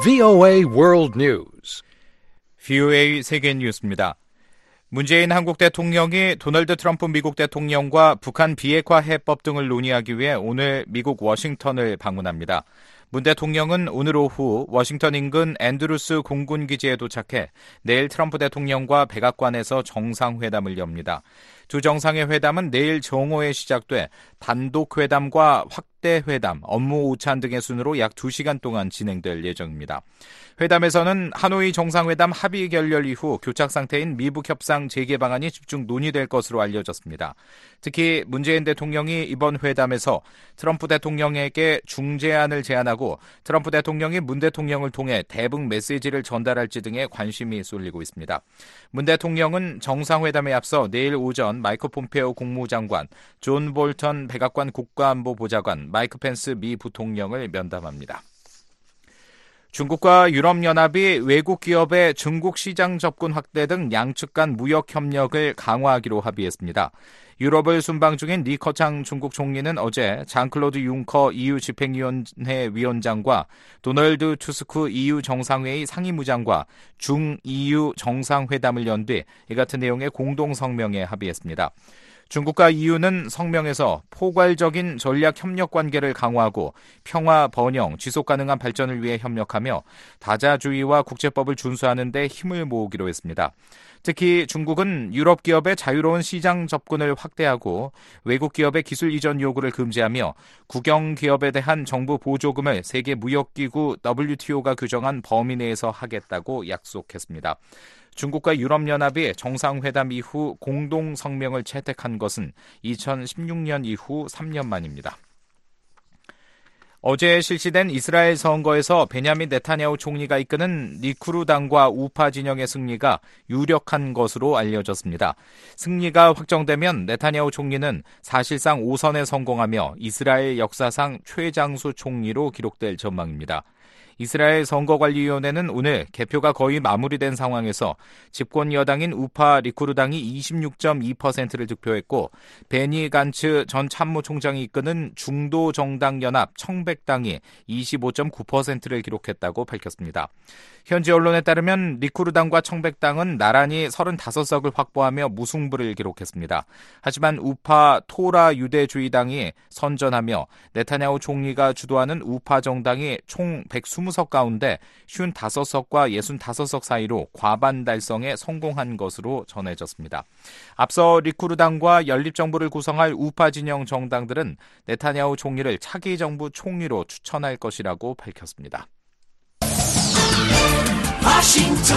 VOA World News. VOA 세계 뉴스입니다. 문재인 한국 대통령이 도널드 트럼프 미국 대통령과 북한 비핵화 해법 등을 논의하기 위해 오늘 미국 워싱턴을 방문합니다. 문 대통령은 오늘 오후 워싱턴 인근 앤드루스 공군기지에 도착해 내일 트럼프 대통령과 백악관에서 정상회담을 엽니다. 두 정상의 회담은 내일 정오에 시작돼 단독회담과 확대회담, 업무 오찬 등의 순으로 약 2시간 동안 진행될 예정입니다. 회담에서는 하노이 정상회담 합의 결렬 이후 교착 상태인 미북 협상 재개 방안이 집중 논의될 것으로 알려졌습니다. 특히 문재인 대통령이 이번 회담에서 트럼프 대통령에게 중재안을 제안하고 트럼프 대통령이 문 대통령을 통해 대북 메시지를 전달할지 등에 관심이 쏠리고 있습니다. 문 대통령은 정상회담에 앞서 내일 오전 마이크 폼페오 국무장관, 존 볼턴 백악관 국가안보보좌관, 마이크 펜스 미 부통령을 면담합니다. 중국과 유럽연합이 외국 기업의 중국 시장 접근 확대 등 양측 간 무역 협력을 강화하기로 합의했습니다. 유럽을 순방 중인 리 커창 중국 총리는 어제 장클로드 융커 EU 집행위원회 위원장과 도널드 투스크 EU 정상회의 상임의장과 중-EU 정상회담을 연 뒤 이 같은 내용의 공동 성명에 합의했습니다. 중국과 EU는 성명에서 포괄적인 전략 협력 관계를 강화하고 평화, 번영, 지속 가능한 발전을 위해 협력하며 다자주의와 국제법을 준수하는 데 힘을 모으기로 했습니다. 특히 중국은 유럽 기업의 자유로운 시장 접근을 확대하고 외국 기업의 기술 이전 요구를 금지하며 국영 기업에 대한 정부 보조금을 세계 무역기구 WTO가 규정한 범위 내에서 하겠다고 약속했습니다. 중국과 유럽연합이 정상회담 이후 공동 성명을 채택한 것은 2016년 이후 3년 만입니다. 어제 실시된 이스라엘 선거에서 베냐민 네타냐후 총리가 이끄는 리쿠르당과 우파 진영의 승리가 유력한 것으로 알려졌습니다. 승리가 확정되면 네타냐후 총리는 사실상 5선에 성공하며 이스라엘 역사상 최장수 총리로 기록될 전망입니다. 이스라엘 선거관리위원회는 오늘 개표가 거의 마무리된 상황에서 집권 여당인 우파 리쿠르당이 26.2%를 득표했고 베니 간츠 전 참모총장이 이끄는 중도정당연합 청백당이 25.9%를 기록했다고 밝혔습니다. 현지 언론에 따르면 리쿠르당과 청백당은 나란히 35석을 확보하며 무승부를 기록했습니다. 하지만 우파 토라 유대주의당이 선전하며 네타냐후 총리가 주도하는 우파 정당이 총 120석 가운데 55석과 65석 사이로 과반 달성에 성공한 것으로 전해졌습니다. 앞서 리쿠르당과 연립정부를 구성할 우파 진영 정당들은 네타냐후 총리를 차기 정부 총리로 추천할 것이라고 밝혔습니다. 워싱턴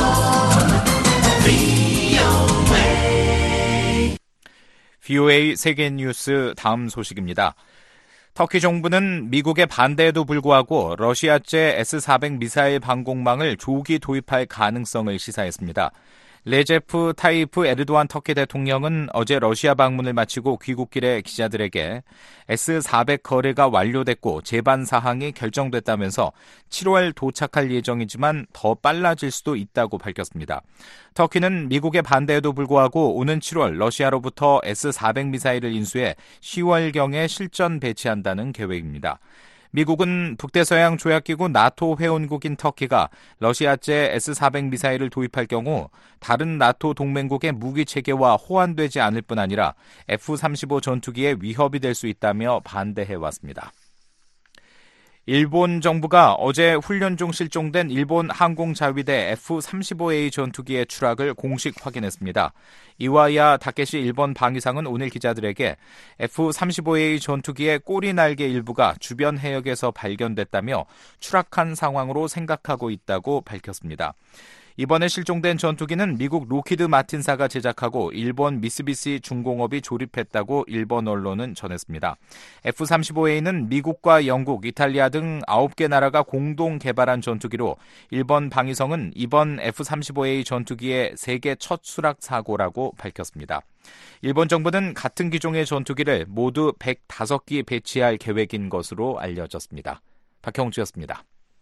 VOA 세계 뉴스 다음 소식입니다. 터키 정부는 미국의 반대에도 불구하고 러시아제 S-400 미사일 방공망을 조기 도입할 가능성을 시사했습니다. 레제프 타이프 에르도안 터키 대통령은 어제 러시아 방문을 마치고 귀국길에 기자들에게 S-400 거래가 완료됐고 제반 사항이 결정됐다면서 7월 도착할 예정이지만 더 빨라질 수도 있다고 밝혔습니다. 터키는 미국의 반대에도 불구하고 오는 7월 러시아로부터 S-400 미사일을 인수해 10월경에 실전 배치한다는 계획입니다. 미국은 북대서양 조약기구 나토 회원국인 터키가 러시아제 S-400 미사일을 도입할 경우 다른 나토 동맹국의 무기 체계와 호환되지 않을 뿐 아니라 F-35 전투기에 위협이 될 수 있다며 반대해왔습니다. 일본 정부가 어제 훈련 중 실종된 일본 항공자위대 F-35A 전투기의 추락을 공식 확인했습니다. 이와야 다케시 일본 방위상은 오늘 기자들에게 F-35A 전투기의 꼬리 날개 일부가 주변 해역에서 발견됐다며 추락한 상황으로 생각하고 있다고 밝혔습니다. 이번에 실종된 전투기는 미국 로키드 마틴사가 제작하고 일본 미쓰비시 중공업이 조립했다고 일본 언론은 전했습니다. F-35A는 미국과 영국, 이탈리아 등 9개 나라가 공동 개발한 전투기로 일본 방위성은 이번 F-35A 전투기의 세계 첫 수락 사고라고 밝혔습니다. 일본 정부는 같은 기종의 전투기를 모두 105기 배치할 계획인 것으로 알려졌습니다. 박형주였습니다.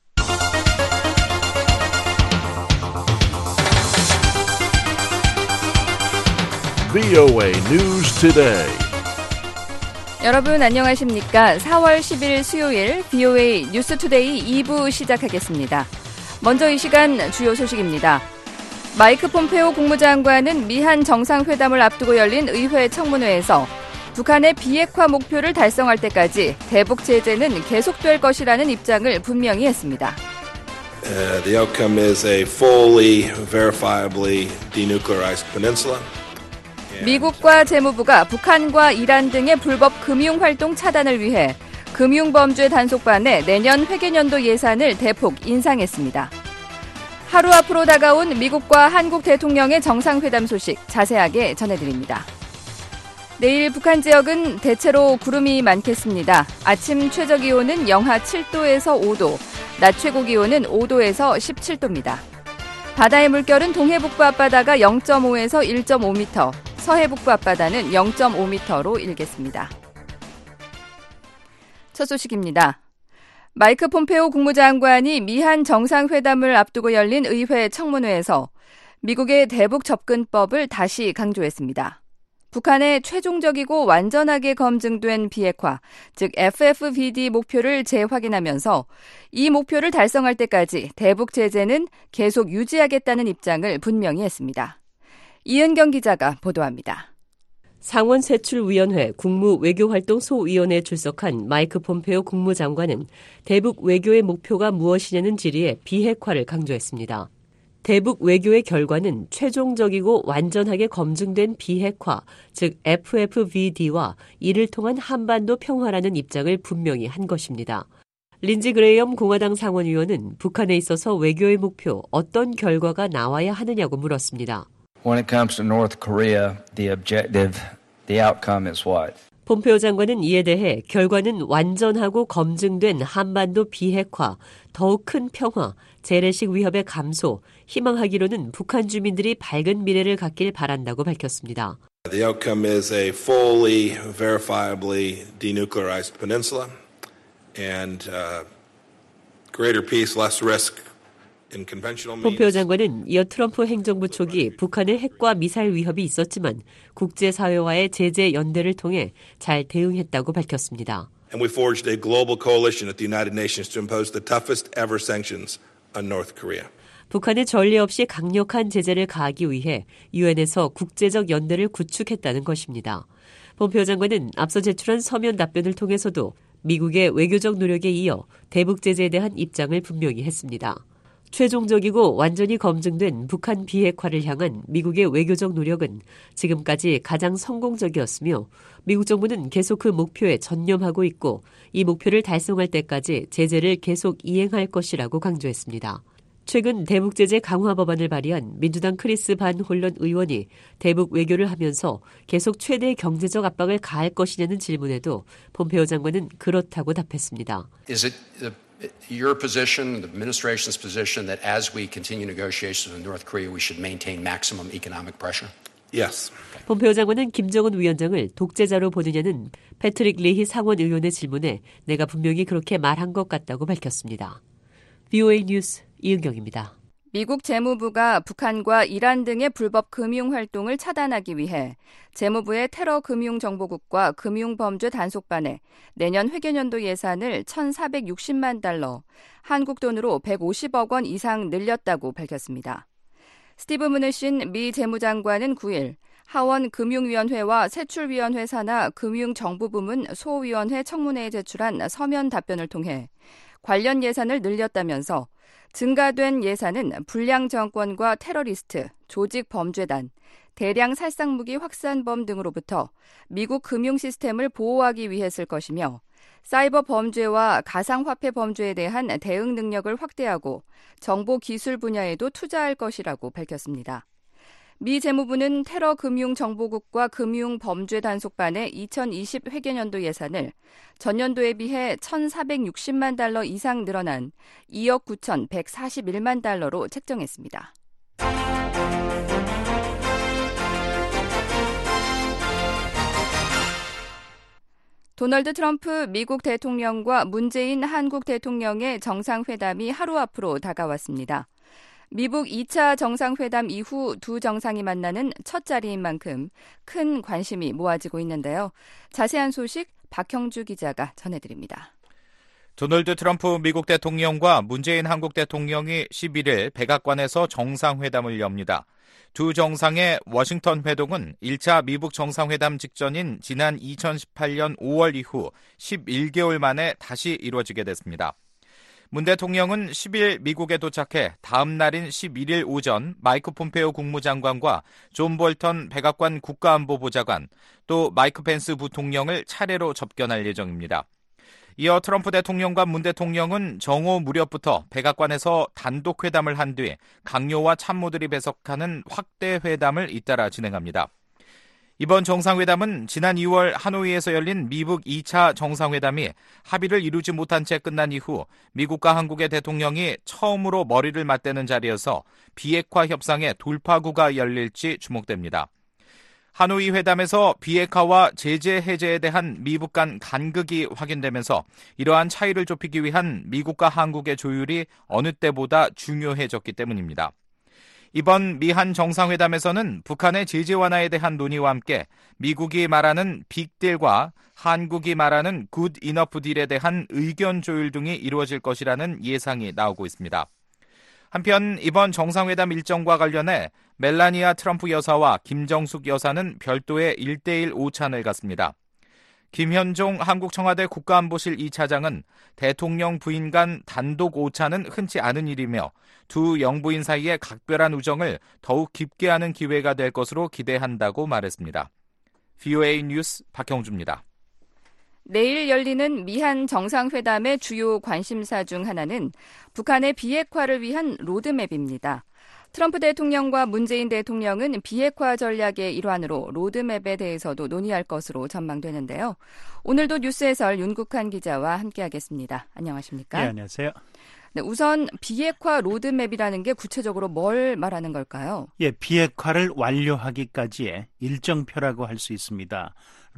VOA News Today. 여러분 안녕하십니까? 4월 10일 수요일 VOA 뉴스 투데이 2부 시작하겠습니다. 먼저 이 시간 주요 소식입니다. 마이크 폼페오 국무장관은 미한 정상회담을 앞두고 열린 의회 청문회에서 북한의 비핵화 목표를 달성할 때까지 대북 제재는 계속될 것이라는 입장을 분명히 했습니다. The outcome is a fully, verifiably denuclearized peninsula. 미국과 재무부가 북한과 이란 등의 불법 금융활동 차단을 위해 금융범죄 단속반의 내년 회계년도 예산을 대폭 인상했습니다. 하루 앞으로 다가온 미국과 한국 대통령의 정상회담 소식 자세하게 전해드립니다. 내일 북한 지역은 대체로 구름이 많겠습니다. 아침 최저기온은 영하 7도에서 5도, 낮 최고기온은 5도에서 17도입니다. 바다의 물결은 동해북부 앞바다가 0.5에서 1.5m, 서해북부 앞바다는 0.5m로 일겠습니다. 첫 소식입니다. 마이크 폼페오 국무장관이 미한 정상회담을 앞두고 열린 의회 청문회에서 미국의 대북 접근법을 다시 강조했습니다. 북한의 최종적이고 완전하게 검증된 비핵화, 즉 FFVD 목표를 재확인하면서 이 목표를 달성할 때까지 대북 제재는 계속 유지하겠다는 입장을 분명히 했습니다. 이은경 기자가 보도합니다. 상원세출위원회 국무외교활동 소위원회에 출석한 마이크 폼페오 국무장관은 대북 외교의 목표가 무엇이냐는 질의에 비핵화를 강조했습니다. 대북 외교의 결과는 최종적이고 완전하게 검증된 비핵화, 즉 FFVD와 이를 통한 한반도 평화라는 입장을 분명히 한 것입니다. 린지 그레이엄 공화당 상원의원은 북한에 있어서 외교의 목표, 어떤 결과가 나와야 하느냐고 물었습니다. When it comes to North Korea, the objective, the outcome is what? 폼페오 장관은 이에 대해 결과는 완전하고 검증된 한반도 비핵화, 더욱 큰 평화, 재래식 위협의 감소, 희망하기로는 북한 주민들이 밝은 미래를 갖길 바란다고 밝혔습니다. The outcome is a fully, verifiably denuclearized peninsula and greater peace, less risk. 폼페오 장관은 이어 트럼프 행정부 초기 북한의 핵과 미사일 위협이 있었지만 국제사회와의 제재 연대를 통해 잘 대응했다고 밝혔습니다. And we forged a global coalition at the United Nations to impose the toughest ever sanctions on North Korea. 북한의 전례 없이 강력한 제재를 가하기 위해 유엔에서 국제적 연대를 구축했다는 것입니다. 폼페오 장관은 앞서 제출한 서면 답변을 통해서도 미국의 외교적 노력에 이어 대북 제재에 대한 입장을 분명히 했습니다. 최종적이고 완전히 검증된 북한 비핵화를 향한 미국의 외교적 노력은 지금까지 가장 성공적이었으며 미국 정부는 계속 그 목표에 전념하고 있고 이 목표를 달성할 때까지 제재를 계속 이행할 것이라고 강조했습니다. 최근 대북 제재 강화 법안을 발의한 민주당 크리스 반 홀런 의원이 대북 외교를 하면서 계속 최대의 경제적 압박을 가할 것이냐는 질문에도 폼페오 장관은 그렇다고 답했습니다. Is it your position, the administration's position, that as we continue negotiations with North Korea, we should maintain maximum economic pressure? Yes. 폼페오 장관은 김정은 위원장을 독재자로 보느냐는 패트릭 리히 상원 의원의 질문에 내가 분명히 그렇게 말한 것 같다고 밝혔습니다. VOA 뉴스 이은경입니다. 미국 재무부가 북한과 이란 등의 불법 금융활동을 차단하기 위해 재무부의 테러금융정보국과 금융범죄 단속반에 내년 회계년도 예산을 1,460만 달러, 한국 돈으로 150억 원 이상 늘렸다고 밝혔습니다. 스티브 무누신 미 재무장관은 9일 하원 금융위원회와 세출위원회 산하 금융정보부문 소위원회 청문회에 제출한 서면 답변을 통해 관련 예산을 늘렸다면서 증가된 예산은 불량 정권과 테러리스트, 조직 범죄단, 대량 살상무기 확산범 등으로부터 미국 금융 시스템을 보호하기 위해 쓸 것이며 사이버 범죄와 가상화폐 범죄에 대한 대응 능력을 확대하고 정보 기술 분야에도 투자할 것이라고 밝혔습니다. 미 재무부는 테러금융정보국과 금융범죄단속반의 2020 회계년도 예산을 전년도에 비해 1,460만 달러 이상 늘어난 2억 9,141만 달러로 책정했습니다. 도널드 트럼프 미국 대통령과 문재인 한국 대통령의 정상회담이 하루 앞으로 다가왔습니다. 미국 2차 정상회담 이후 두 정상이 만나는 첫 자리인 만큼 큰 관심이 모아지고 있는데요. 자세한 소식 박형주 기자가 전해드립니다. 도널드 트럼프 미국 대통령과 문재인 한국 대통령이 11일 백악관에서 정상회담을 엽니다. 두 정상의 워싱턴 회동은 1차 미국 정상회담 직전인 지난 2018년 5월 이후 11개월 만에 다시 이루어지게 됐습니다. 문 대통령은 10일 미국에 도착해 다음 날인 11일 오전 마이크 폼페오 국무장관과 존 볼턴 백악관 국가안보보좌관, 또 마이크 펜스 부통령을 차례로 접견할 예정입니다. 이어 트럼프 대통령과 문 대통령은 정오 무렵부터 백악관에서 단독 회담을 한 뒤 강요와 참모들이 배석하는 확대 회담을 잇따라 진행합니다. 이번 정상회담은 지난 2월 하노이에서 열린 미국 2차 정상회담이 합의를 이루지 못한 채 끝난 이후 미국과 한국의 대통령이 처음으로 머리를 맞대는 자리여서 비핵화 협상의 돌파구가 열릴지 주목됩니다. 하노이 회담에서 비핵화와 제재 해제에 대한 미국 간 간극이 확인되면서 이러한 차이를 좁히기 위한 미국과 한국의 조율이 어느 때보다 중요해졌기 때문입니다. 이번 미한 정상회담에서는 북한의 제재 완화에 대한 논의와 함께 미국이 말하는 빅딜과 한국이 말하는 굿 이너프 딜에 대한 의견 조율 등이 이루어질 것이라는 예상이 나오고 있습니다. 한편 이번 정상회담 일정과 관련해 멜라니아 트럼프 여사와 김정숙 여사는 별도의 1대1 오찬을 갖습니다. 김현종 한국 청와대 국가안보실 2차장은 대통령 부인 간 단독 오찬은 흔치 않은 일이며 두 영부인 사이의 각별한 우정을 더욱 깊게 하는 기회가 될 것으로 기대한다고 말했습니다. VOA 뉴스 박형주입니다. 내일 열리는 미한 정상회담의 주요 관심사 중 하나는 북한의 비핵화를 위한 로드맵입니다. 트럼프 대통령과 문재인 대통령은 비핵화 전략의 일환으로 로드맵에 대해서도 논의할 것으로 전망되는데요. 오늘도 뉴스 해설 윤국한 기자와 함께하겠습니다. 안녕하십니까? 네, 안녕하세요. 네, 우선 비핵화 로드맵이라는 게 구체적으로 뭘 말하는 걸까요? 예, 비핵화를 완료하기까지의 일정표라고 할 수 있습니다.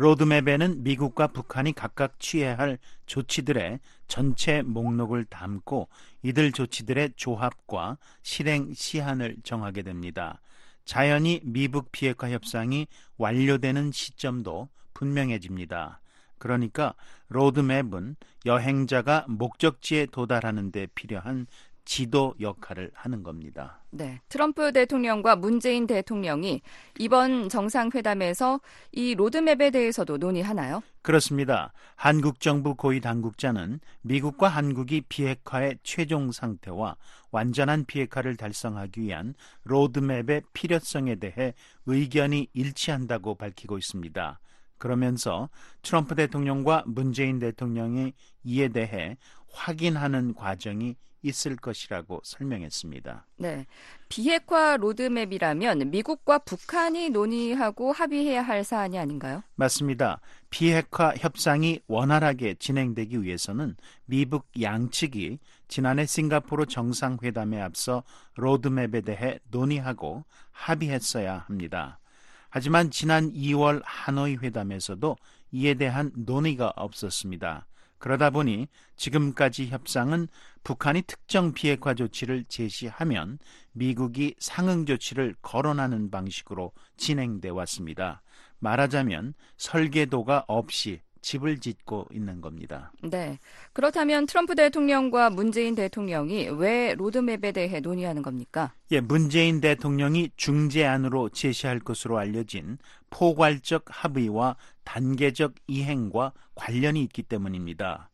로드맵에는 미국과 북한이 각각 취해야 할 조치들의 전체 목록을 담고 이들 조치들의 조합과 실행 시한을 정하게 됩니다. 자연히 미북 비핵화 협상이 완료되는 시점도 분명해집니다. 그러니까 로드맵은 여행자가 목적지에 도달하는 데 필요한 지도 역할을 하는 겁니다. 네, 트럼프 대통령과 문재인 대통령이 이번 정상회담에서 이 로드맵에 대해서도 논의하나요? 그렇습니다. 한국 정부 고위 당국자는 미국과 한국이 비핵화의 최종 상태와 완전한 비핵화를 달성하기 위한 로드맵의 필요성에 대해 의견이 일치한다고 밝히고 있습니다. 그러면서 트럼프 대통령과 문재인 대통령이 이에 대해 확인하는 과정이 있을 것이라고 설명했습니다. 네, 비핵화 로드맵이라면 미국과 북한이 논의하고 합의해야 할 사안이 아닌가요? 맞습니다. 비핵화 협상이 원활하게 진행되기 위해서는 미북 양측이 지난해 싱가포르 정상회담에 앞서 로드맵에 대해 논의하고 합의했어야 합니다. 하지만 지난 2월 하노이 회담에서도 이에 대한 논의가 없었습니다. 그러다 보니 지금까지 협상은 북한이 특정 비핵화 조치를 제시하면 미국이 상응 조치를 거론하는 방식으로 진행돼 왔습니다. 말하자면 설계도가 없이 집을 짓고 있는 겁니다. 네, 그렇다면 트럼프 대통령과 문재인 대통령이 왜 로드맵에 대해 논의하는 겁니까? 예, 문재인 대통령이 중재안으로 제시할 것으로 알려진 포괄적 합의와 단계적 이행과 관련이 있기 때문입니다.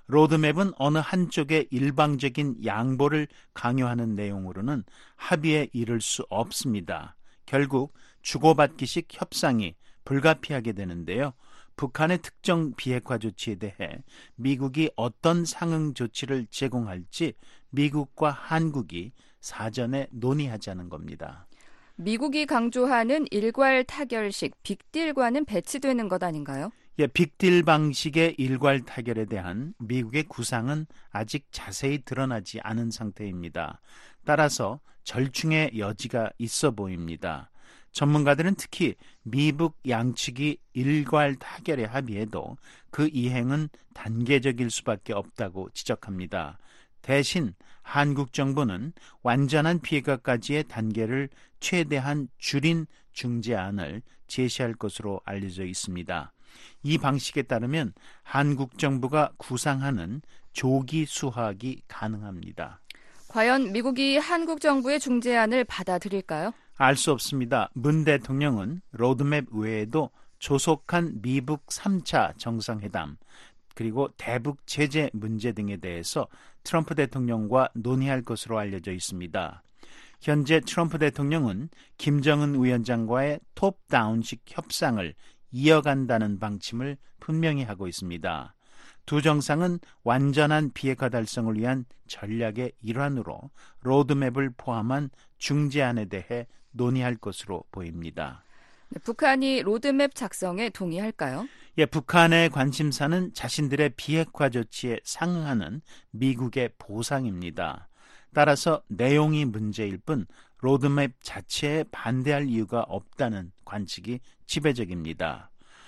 로드맵은 어느 한쪽의 일방적인 양보를 강요하는 내용으로는 합의에 이를 수 없습니다. 결국 주고받기식 협상이 불가피하게 되는데요. 북한의 특정 비핵화 조치에 대해 미국이 어떤 상응 조치를 제공할지 미국과 한국이 사전에 논의하자는 겁니다. 미국이 강조하는 일괄 타결식 빅딜과는 배치되는 것 아닌가요? 예, 빅딜 방식의 일괄 타결에 대한 미국의 구상은 아직 자세히 드러나지 않은 상태입니다. 따라서 절충의 여지가 있어 보입니다. 전문가들은 특히 미북 양측이 일괄 타결에 합의해도 그 이행은 단계적일 수밖에 없다고 지적합니다. 대신 한국 정부는 완전한 비핵화까지의 단계를 최대한 줄인 중재안을 제시할 것으로 알려져 있습니다. 이 방식에 따르면 한국 정부가 구상하는 조기 수하가 가능합니다. 과연 미국이 한국 정부의 중재안을 받아들일까요? 알 수 없습니다. 문 대통령은 로드맵 외에도 조속한 미북 3차 정상회담 그리고 대북 제재 문제 등에 대해서 트럼프 대통령과 논의할 것으로 알려져 있습니다. 현재 트럼프 대통령은 김정은 위원장과의 톱다운식 협상을 이어간다는 방침을 분명히 하고 있습니다. 두 정상은 완전한 비핵화 달성을 위한 전략의 일환으로 로드맵을 포함한 중재안에 대해 논의할 것으로 보입니다. 북한이 로드맵 작성에 동의할까요? 북한의 관심사는 자신들의 비핵화 조치에 상응하는 미국의 보상입니다. 따라서 내용이 문제일 뿐 로드맵 자체에 반대할 이유가 없다는 관측이 지배적입니다.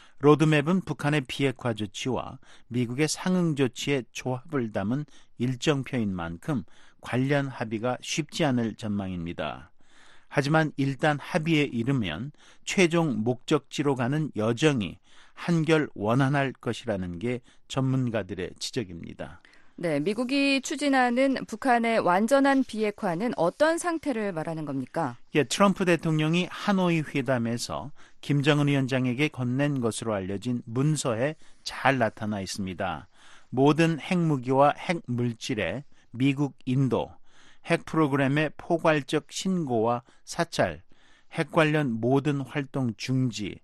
로드맵은 북한의 비핵화 조치와 미국의 상응 조치의 조합을 담은 일정표인 만큼 관련 합의가 쉽지 않을 전망입니다. 하지만 일단 합의에 이르면 최종 목적지로 가는 여정이 한결 원활할 것이라는 게 전문가들의 지적입니다. 네, 미국이 추진하는 북한의 완전한 비핵화는 어떤 상태를 말하는 겁니까? 트럼프 대통령이 하노이 회담에서 김정은 위원장에게 건넨 것으로 알려진 문서에 잘 나타나 있습니다. 모든 핵무기와 핵물질의 미국 인도, 핵 프로그램의 포괄적 신고와 사찰, 핵 관련 모든 활동 중지,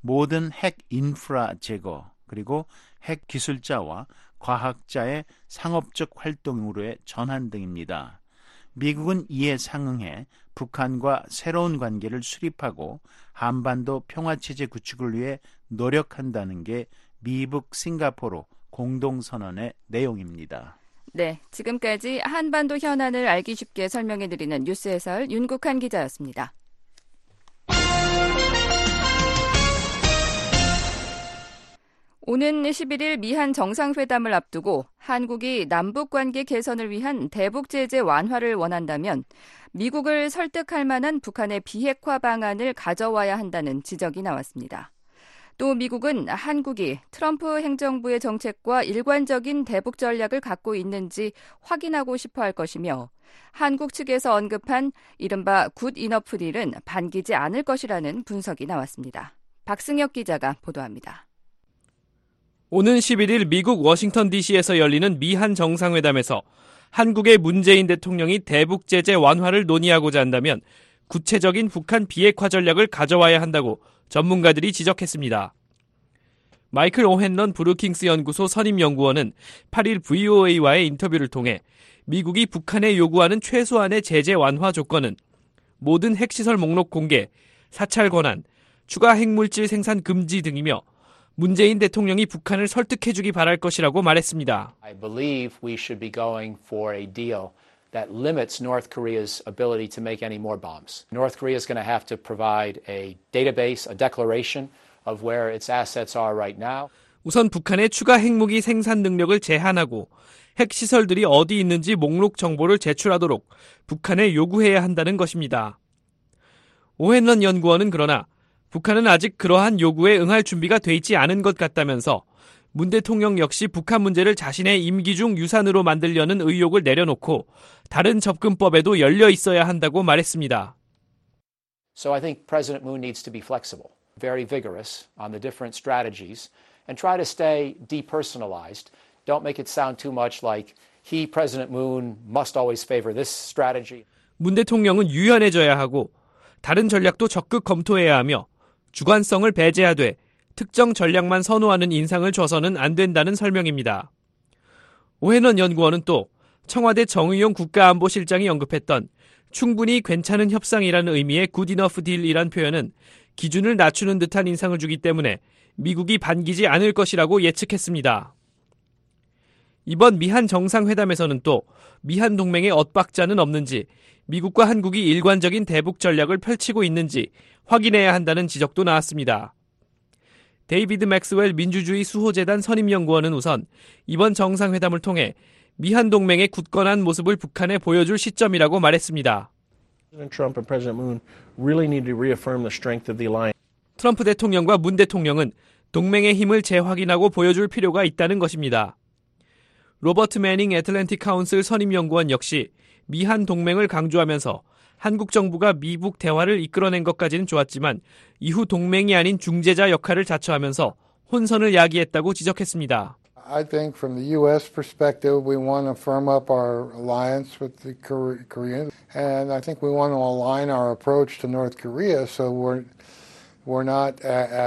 모든 핵 인프라 제거, 그리고 핵 기술자와 과학자의 상업적 활동으로의 전환 등입니다. 미국은 이에 상응해 북한과 새로운 관계를 수립하고 한반도 평화체제 구축을 위해 노력한다는 게 미북 싱가포르 공동선언의 내용입니다. 네, 지금까지 한반도 현안을 알기 쉽게 설명해드리는 뉴스 해설 윤국한 기자였습니다. 오는 11일 미한 정상회담을 앞두고 한국이 남북관계 개선을 위한 대북 제재 완화를 원한다면 미국을 설득할 만한 북한의 비핵화 방안을 가져와야 한다는 지적이 나왔습니다. 또 미국은 한국이 트럼프 행정부의 정책과 일관적인 대북 전략을 갖고 있는지 확인하고 싶어 할 것이며 한국 측에서 언급한 이른바 굿 이너프 딜은 반기지 않을 것이라는 분석이 나왔습니다. 박승혁 기자가 보도합니다. 오는 11일 미국 워싱턴 DC에서 열리는 미한 정상회담에서 한국의 문재인 대통령이 대북 제재 완화를 논의하고자 한다면 구체적인 북한 비핵화 전략을 가져와야 한다고 전문가들이 지적했습니다. 마이클 오헨런 브루킹스 연구소 선임연구원은 8일 VOA와의 인터뷰를 통해 미국이 북한에 요구하는 최소한의 제재 완화 조건은 모든 핵시설 목록 공개, 사찰 권한, 추가 핵물질 생산 금지 등이며 문재인 대통령이 북한을 설득해주기 바랄 것이라고 말했습니다. I believe we should be going for a deal that limits North Korea's ability to make any more bombs. North Korea is going to have to provide a database, a declaration of where its assets are right now. 우선 북한의 추가 핵무기 생산 능력을 제한하고 핵시설들이 어디 있는지 목록 정보를 제출하도록 북한에 요구해야 한다는 것입니다. 오헨런 연구원은 그러나 북한은 아직 그러한 요구에 응할 준비가 돼 있지 않은 것 같다면서 문 대통령 역시 북한 문제를 자신의 임기 중 유산으로 만들려는 의욕을 내려놓고 다른 접근법에도 열려 있어야 한다고 말했습니다. So I think President Moon needs to be flexible, very vigorous on the different strategies and try to stay depersonalized. Don't make it sound too much like he, President Moon, must always favor this strategy. 문 대통령은 유연해져야 하고 다른 전략도 적극 검토해야 하며 주관성을 배제하되 특정 전략만 선호하는 인상을 줘서는 안 된다는 설명입니다. 오해넌 연구원은 또 청와대 정의용 국가안보실장이 언급했던 충분히 괜찮은 협상이라는 의미의 굿 이너프 딜이란 표현은 기준을 낮추는 듯한 인상을 주기 때문에 미국이 반기지 않을 것이라고 예측했습니다. 이번 미한 정상회담에서는 또 미한 동맹의 엇박자는 없는지 미국과 한국이 일관적인 대북 전략을 펼치고 있는지 확인해야 한다는 지적도 나왔습니다. 데이비드 맥스웰 민주주의 수호재단 선임연구원은 우선 이번 정상회담을 통해 미한 동맹의 굳건한 모습을 북한에 보여줄 시점이라고 말했습니다. 트럼프 대통령과 문 대통령은 동맹의 힘을 재확인하고 보여줄 필요가 있다는 것입니다. 로버트 매닝 애틀랜틱 카운슬 선임연구원 역시 미한 동맹을 강조하면서 한국 정부가 미북 대화를 이끌어낸 것까지는 좋았지만 이후 동맹이 아닌 중재자 역할을 자처하면서 혼선을 야기했다고 지적했습니다. I think from the U.S. perspective, we want to firm up our alliance with the Koreans, and I think we want to align our approach to North Korea so we're not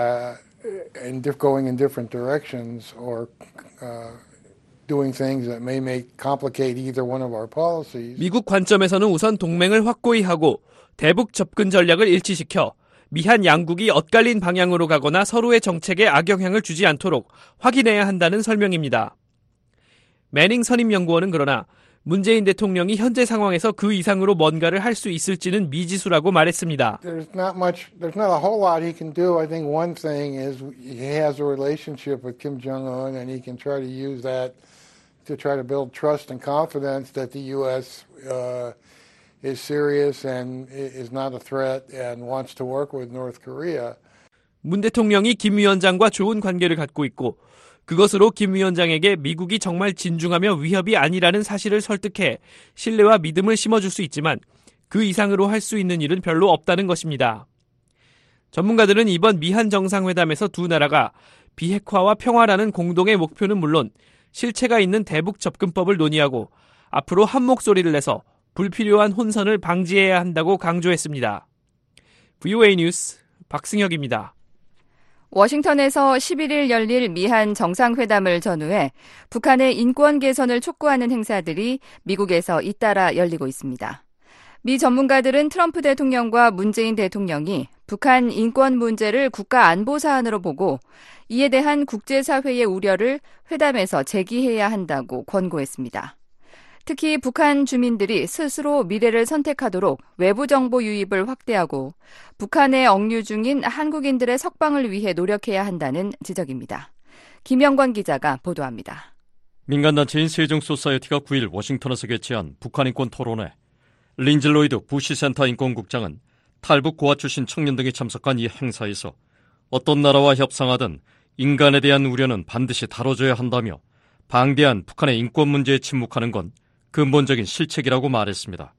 going in different directions or doing things that may complicate either one of our policies. 미국 관점에서는 우선 동맹을 확고히 하고 대북 접근 전략을 일치시켜 미한 양국이 엇갈린 방향으로 가거나 서로의 정책에 악영향을 주지 않도록 확인해야 한다는 설명입니다. 매닝 선임연구원은 그러나 문재인 대통령이 현재 상황에서 그 이상으로 뭔가를 할 수 있을지는 미지수라고 말했습니다. There's not a whole lot he can do. I think one thing is he has a relationship with Kim Jong-un and he can try to use that to try to build trust and confidence that the U.S. is serious and is not a threat and wants to work with North Korea. 문 대통령이 김 위원장과 좋은 관계를 갖고 있고 그것으로 김 위원장에게 미국이 정말 진중하며 위협이 아니라는 사실을 설득해 신뢰와 믿음을 심어줄 수 있지만 그 이상으로 할 수 있는 일은 별로 없다는 것입니다. 전문가들은 이번 미한 정상회담에서 두 나라가 비핵화와 평화라는 공동의 목표는 물론 실체가 있는 대북 접근법을 논의하고 앞으로 한 목소리를 내서 불필요한 혼선을 방지해야 한다고 강조했습니다. VOA 뉴스 박승혁입니다. 워싱턴에서 11일 열릴 미한 정상회담을 전후해 북한의 인권 개선을 촉구하는 행사들이 미국에서 잇따라 열리고 있습니다. 미 전문가들은 트럼프 대통령과 문재인 대통령이 북한 인권 문제를 국가 안보 사안으로 보고 이에 대한 국제사회의 우려를 회담에서 제기해야 한다고 권고했습니다. 특히 북한 주민들이 스스로 미래를 선택하도록 외부 정보 유입을 확대하고 북한에 억류 중인 한국인들의 석방을 위해 노력해야 한다는 지적입니다. 김영권 기자가 보도합니다. 민간단체인 세종소사이어티가 9일 워싱턴에서 개최한 북한 인권 토론회. 린즈 로이드 부시센터 인권국장은 탈북 고아 출신 청년 등이 참석한 이 행사에서 어떤 나라와 협상하든 인간에 대한 우려는 반드시 다뤄줘야 한다며 방대한 북한의 인권 문제에 침묵하는 건 근본적인 실책이라고 말했습니다.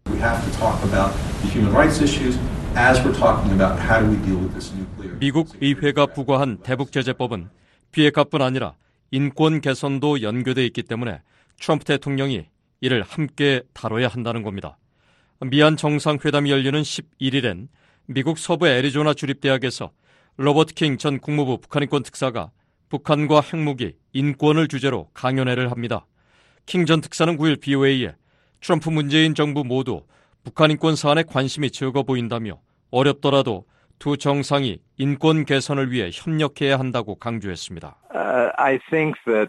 미국 의회가 부과한 대북제재법은 비핵화뿐 아니라 인권 개선도 연계되어 있기 때문에 트럼프 대통령이 이를 함께 다뤄야 한다는 겁니다. 미한 정상회담이 열리는 11일엔 미국 서부 애리조나 주립대학에서 로버트 킹 전 국무부 북한인권 특사가 북한과 핵무기, 인권을 주제로 강연회를 합니다. 킹 전 특사는 9일 BOA에 트럼프 문재인 정부 모두 북한 인권 사안에 관심이 적어 보인다며 어렵더라도 두 정상이 인권 개선을 위해 협력해야 한다고 강조했습니다. I think that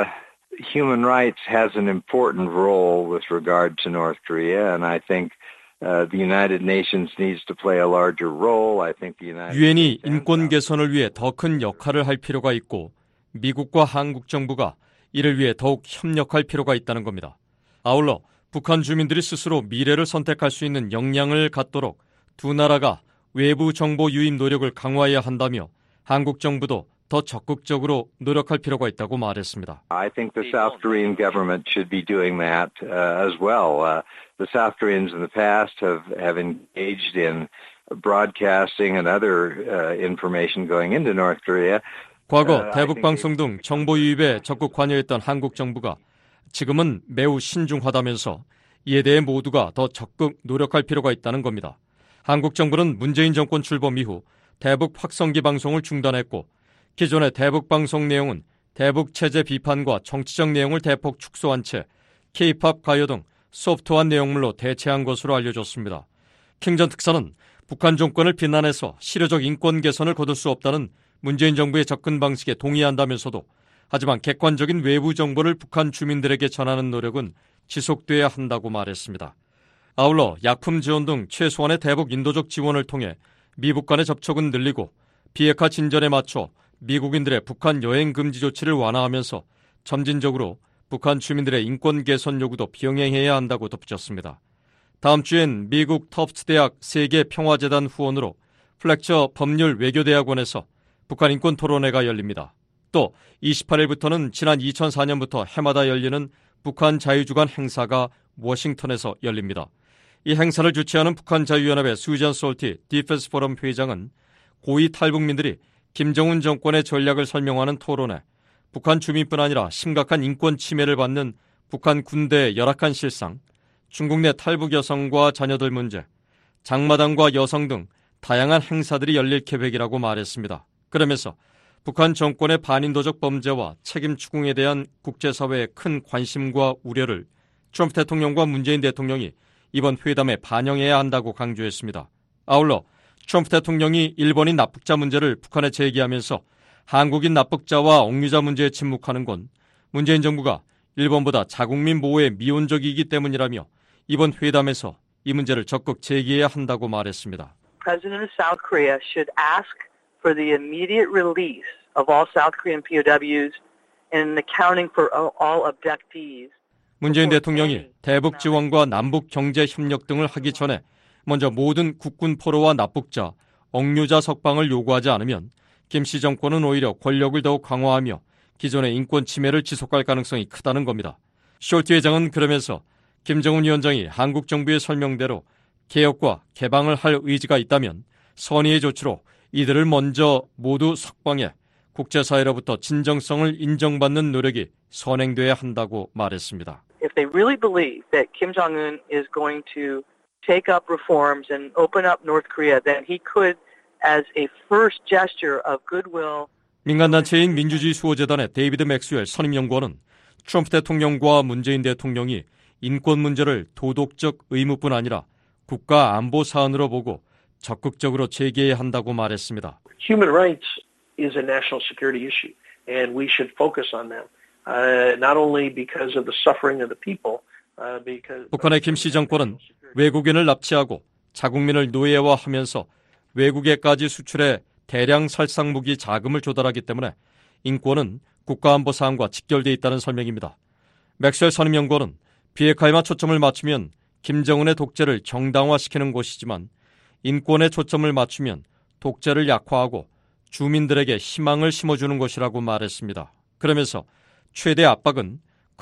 human rights has an important role with regard to North Korea, and I think the United Nations needs to play a larger role. I think the United 유엔이 인권 개선을 위해 더 큰 역할을 할 필요가 있고 미국과 한국 정부가 이를 위해 더욱 협력할 필요가 있다는 겁니다. 아울러 북한 주민들이 스스로 미래를 선택할 수 있는 역량을 갖도록 두 나라가 외부 정보 유입 노력을 강화해야 한다며 한국 정부도 더 적극적으로 노력할 필요가 있다고 말했습니다. I think the South Korean government should be doing that as well. The South Koreans in the past have engaged in broadcasting and other information going into North Korea. 과거 대북 방송 등 정보 유입에 적극 관여했던 한국 정부가 지금은 매우 신중하다면서 이에 대해 모두가 더 적극 노력할 필요가 있다는 겁니다. 한국 정부는 문재인 정권 출범 이후 대북 확성기 방송을 중단했고 기존의 대북 방송 내용은 대북 체제 비판과 정치적 내용을 대폭 축소한 채 K-팝 가요 등 소프트한 내용물로 대체한 것으로 알려졌습니다. 킹 전 특사는 북한 정권을 비난해서 실효적 인권 개선을 거둘 수 없다는 문재인 정부의 접근 방식에 동의한다면서도 하지만 객관적인 외부 정보를 북한 주민들에게 전하는 노력은 지속돼야 한다고 말했습니다. 아울러 약품 지원 등 최소한의 대북 인도적 지원을 통해 미북 간의 접촉은 늘리고 비핵화 진전에 맞춰 미국인들의 북한 여행 금지 조치를 완화하면서 점진적으로 북한 주민들의 인권 개선 요구도 병행해야 한다고 덧붙였습니다. 다음 주엔 미국 터프트 대학 세계 평화재단 후원으로 플렉처 법률 외교대학원에서 북한 인권 토론회가 열립니다. 또 28일부터는 지난 2004년부터 해마다 열리는 북한 자유주간 행사가 워싱턴에서 열립니다. 이 행사를 주최하는 북한 자유연합의 수잔 솔티 디펜스 포럼 회장은 고위 탈북민들이 김정은 정권의 전략을 설명하는 토론회, 북한 주민뿐 아니라 심각한 인권 침해를 받는 북한 군대의 열악한 실상, 중국 내 탈북 여성과 자녀들 문제, 장마당과 여성 등 다양한 행사들이 열릴 계획이라고 말했습니다. 그러면서 북한 정권의 반인도적 범죄와 책임 추궁에 대한 국제사회의 큰 관심과 우려를 트럼프 대통령과 문재인 대통령이 이번 회담에 반영해야 한다고 강조했습니다. 아울러 트럼프 대통령이 일본인 납북자 문제를 북한에 제기하면서 한국인 납북자와 억류자 문제에 침묵하는 건 문재인 정부가 일본보다 자국민 보호에 미온적이기 때문이라며 이번 회담에서 이 문제를 적극 제기해야 한다고 말했습니다. President of South Korea should ask for the immediate release of all South Korean POWs and accounting for all abductees. 문재인 대통령이 대북 지원과 남북 경제 협력 등을 하기 전에 먼저 모든 국군 포로와 납북자, 억류자 석방을 요구하지 않으면 김씨 정권은 오히려 권력을 더욱 강화하며 기존의 인권 침해를 지속할 가능성이 크다는 겁니다. 숄트 회장은 그러면서 김정은 위원장이 한국 정부의 설명대로 개혁과 개방을 할 의지가 있다면 선의의 조치로 이들을 먼저 모두 석방해 국제사회로부터 진정성을 인정받는 노력이 선행돼야 한다고 말했습니다. If they really believe that Kim Jong-un is going to take up reforms and open up North Korea, then he could, as a first gesture of goodwill. 민간단체인 민주주의 수호재단의 데이비드 맥스웰 선임연구원은 트럼프 대통령과 문재인 대통령이 인권 문제를 도덕적 의무뿐 아니라 국가 안보 사안으로 보고 적극적으로 제기해야 한다고 말했습니다. Human rights is a national security issue, and we should focus on them. Not only because of the suffering of the people, because 북한의 김씨 정권은 외국인을 납치하고 자국민을 노예화하면서 외국에까지 수출해 대량 살상 무기 자금을 조달하기 때문에 인권은 국가안보 사안과 직결되어 있다는 설명입니다. 맥스웰 선임연구원은 비핵화에만 초점을 맞추면 김정은의 독재를 정당화시키는 것이지만 인권에 초점을 맞추면 독재를 약화하고 주민들에게 희망을 심어주는 것이라고 말했습니다. 그러면서 최대 압박은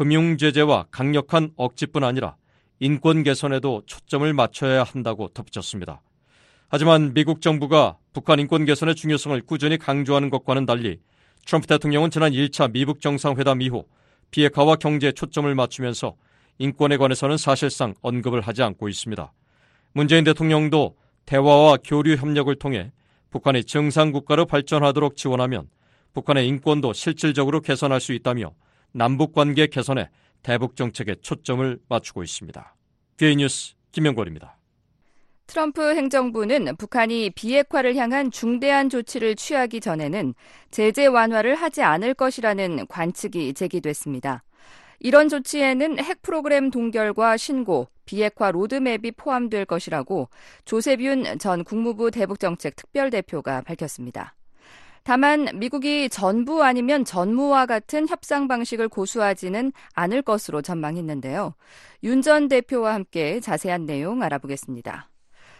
금융제재와 강력한 억지뿐 아니라 인권 개선에도 초점을 맞춰야 한다고 덧붙였습니다. 하지만 미국 정부가 북한 인권 개선의 중요성을 꾸준히 강조하는 것과는 달리 트럼프 대통령은 지난 1차 미북 정상회담 이후 비핵화와 경제에 초점을 맞추면서 인권에 관해서는 사실상 언급을 하지 않고 있습니다. 문재인 대통령도 대화와 교류 협력을 통해 북한이 정상국가로 발전하도록 지원하면 북한의 인권도 실질적으로 개선할 수 있다며 남북관계 개선에 대북 정책에 초점을 맞추고 있습니다. BA 뉴스 김영권입니다. 트럼프 행정부는 북한이 비핵화를 향한 중대한 조치를 취하기 전에는 제재 완화를 하지 않을 것이라는 관측이 제기됐습니다. 이런 조치에는 핵 프로그램 동결과 신고, 비핵화 로드맵이 포함될 것이라고 조셉윤 전 국무부 대북정책 특별대표가 밝혔습니다. 다만 미국이 전부 아니면 전무와 같은 협상 방식을 고수하지는 않을 것으로 전망했는데요. 윤 전 대표와 함께 자세한 내용 알아보겠습니다.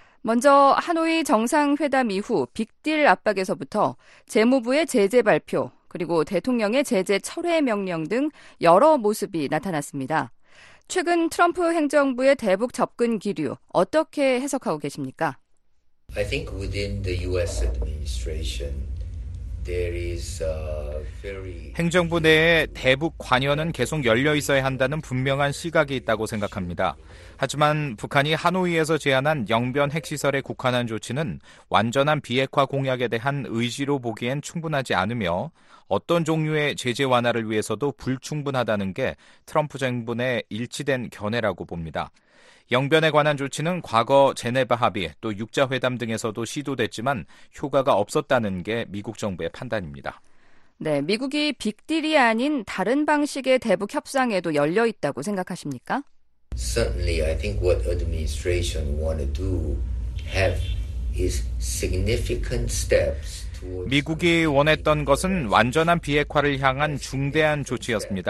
먼저 하노이 정상회담 이후 빅딜 압박에서부터 재무부의 제재 발표, 그리고 대통령의 제재 철회 명령 등 여러 모습이 나타났습니다. 최근 트럼프 행정부의 대북 접근 기류 어떻게 해석하고 계십니까? I think within the U.S. administration there is very 행정부 내에 대북 관여는 계속 열려 있어야 한다는 분명한 시각이 있다고 생각합니다. 하지만 북한이 하노이에서 제안한 영변 핵시설에 국한한 조치는 완전한 비핵화 공약에 대한 의지로 보기엔 충분하지 않으며 어떤 종류의 제재 완화를 위해서도 불충분하다는 게 트럼프 정부 내 일치된 견해라고 봅니다. 영변에 관한 조치는 과거 제네바 합의 또 육자회담 등에서도 시도됐지만 효과가 없었다는 게 미국 정부의 판단입니다. 네, 미국이 빅딜이 아닌 다른 방식의 대북 협상에도 열려 있다고 생각하십니까? Certainly, I think what administration want to do have is significant steps towards. 미국이 원했던 것은 완전한 비핵화를 향한 중대한 조치였습니다.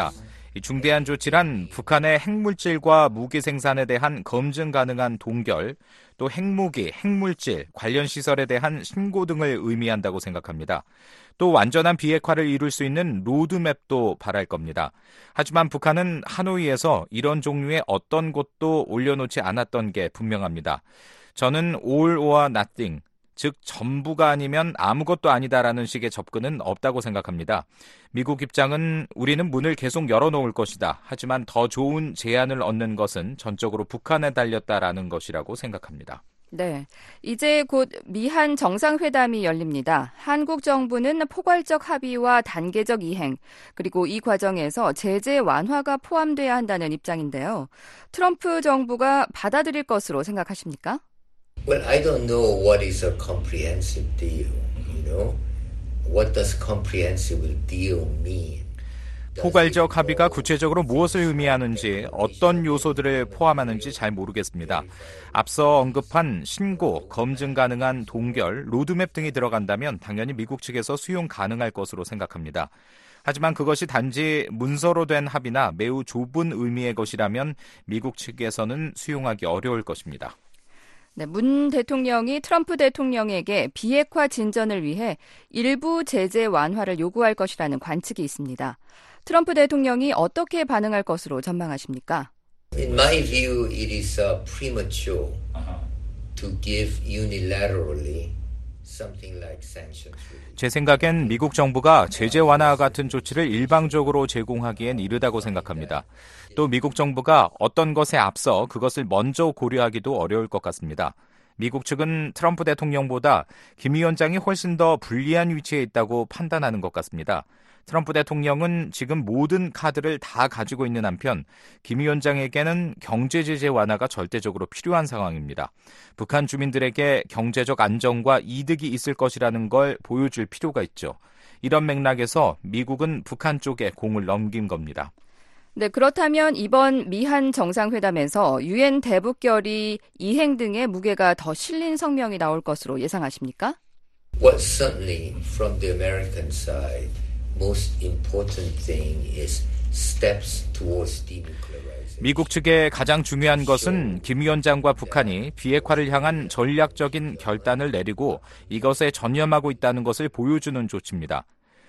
중대한 조치란 북한의 핵물질과 무기 생산에 대한 검증 가능한 동결, 또 핵무기, 핵물질, 관련 시설에 대한 신고 등을 의미한다고 생각합니다. 또 완전한 비핵화를 이룰 수 있는 로드맵도 바랄 겁니다. 하지만 북한은 하노이에서 이런 종류의 어떤 것도 올려놓지 않았던 게 분명합니다. 저는 all or nothing, 즉 전부가 아니면 아무것도 아니다라는 식의 접근은 없다고 생각합니다. 미국 입장은 우리는 문을 계속 열어놓을 것이다. 하지만 더 좋은 제안을 얻는 것은 전적으로 북한에 달렸다라는 것이라고 생각합니다. 네, 이제 곧 미한 정상회담이 열립니다. 한국 정부는 포괄적 합의와 단계적 이행, 그리고 이 과정에서 제재 완화가 포함돼야 한다는 입장인데요. 트럼프 정부가 받아들일 것으로 생각하십니까? Well, I don't know what is a comprehensive deal, you know? What does comprehensive deal mean? 포괄적 합의가 구체적으로 무엇을 의미하는지, 어떤 요소들을 포함하는지 잘 모르겠습니다. 앞서 언급한 신고, 검증 가능한 동결, 로드맵 등이 들어간다면 당연히 미국 측에서 수용 가능할 것으로 생각합니다. 하지만 그것이 단지 문서로 된 합의나 매우 좁은 의미의 것이라면 미국 측에서는 수용하기 어려울 것입니다. 네, 문 대통령이 트럼프 대통령에게 비핵화 진전을 위해 일부 제재 완화를 요구할 것이라는 관측이 있습니다. 트럼프 대통령이 어떻게 반응할 것으로 전망하십니까? In my view, it is premature to give unilaterally something like sanctions. 제 생각엔 미국 정부가 제재 완화와 같은 조치를 일방적으로 제공하기엔 이르다고 생각합니다. 또 미국 정부가 어떤 것에 앞서 그것을 먼저 고려하기도 어려울 것 같습니다. 미국 측은 트럼프 대통령보다 김 위원장이 훨씬 더 불리한 위치에 있다고 판단하는 것 같습니다. 트럼프 대통령은 지금 모든 카드를 다 가지고 있는 한편 김 위원장에게는 경제 제재 완화가 절대적으로 필요한 상황입니다. 북한 주민들에게 경제적 안정과 이득이 있을 것이라는 걸 보여줄 필요가 있죠. 이런 맥락에서 미국은 북한 쪽에 공을 넘긴 겁니다. 네, 그렇다면 이번 미한 정상회담에서 유엔 대북결의 이행 등의 무게가 더 실린 성명이 나올 것으로 예상하십니까? Well, certainly from the American side, most important thing is steps towards denuclearization. 미국 측의 가장 중요한 것은 김 위원장과 북한이 비핵화를 향한 전략적인 결단을 내리고 이것에 전념하고 있다는 것을 보여주는 조치입니다.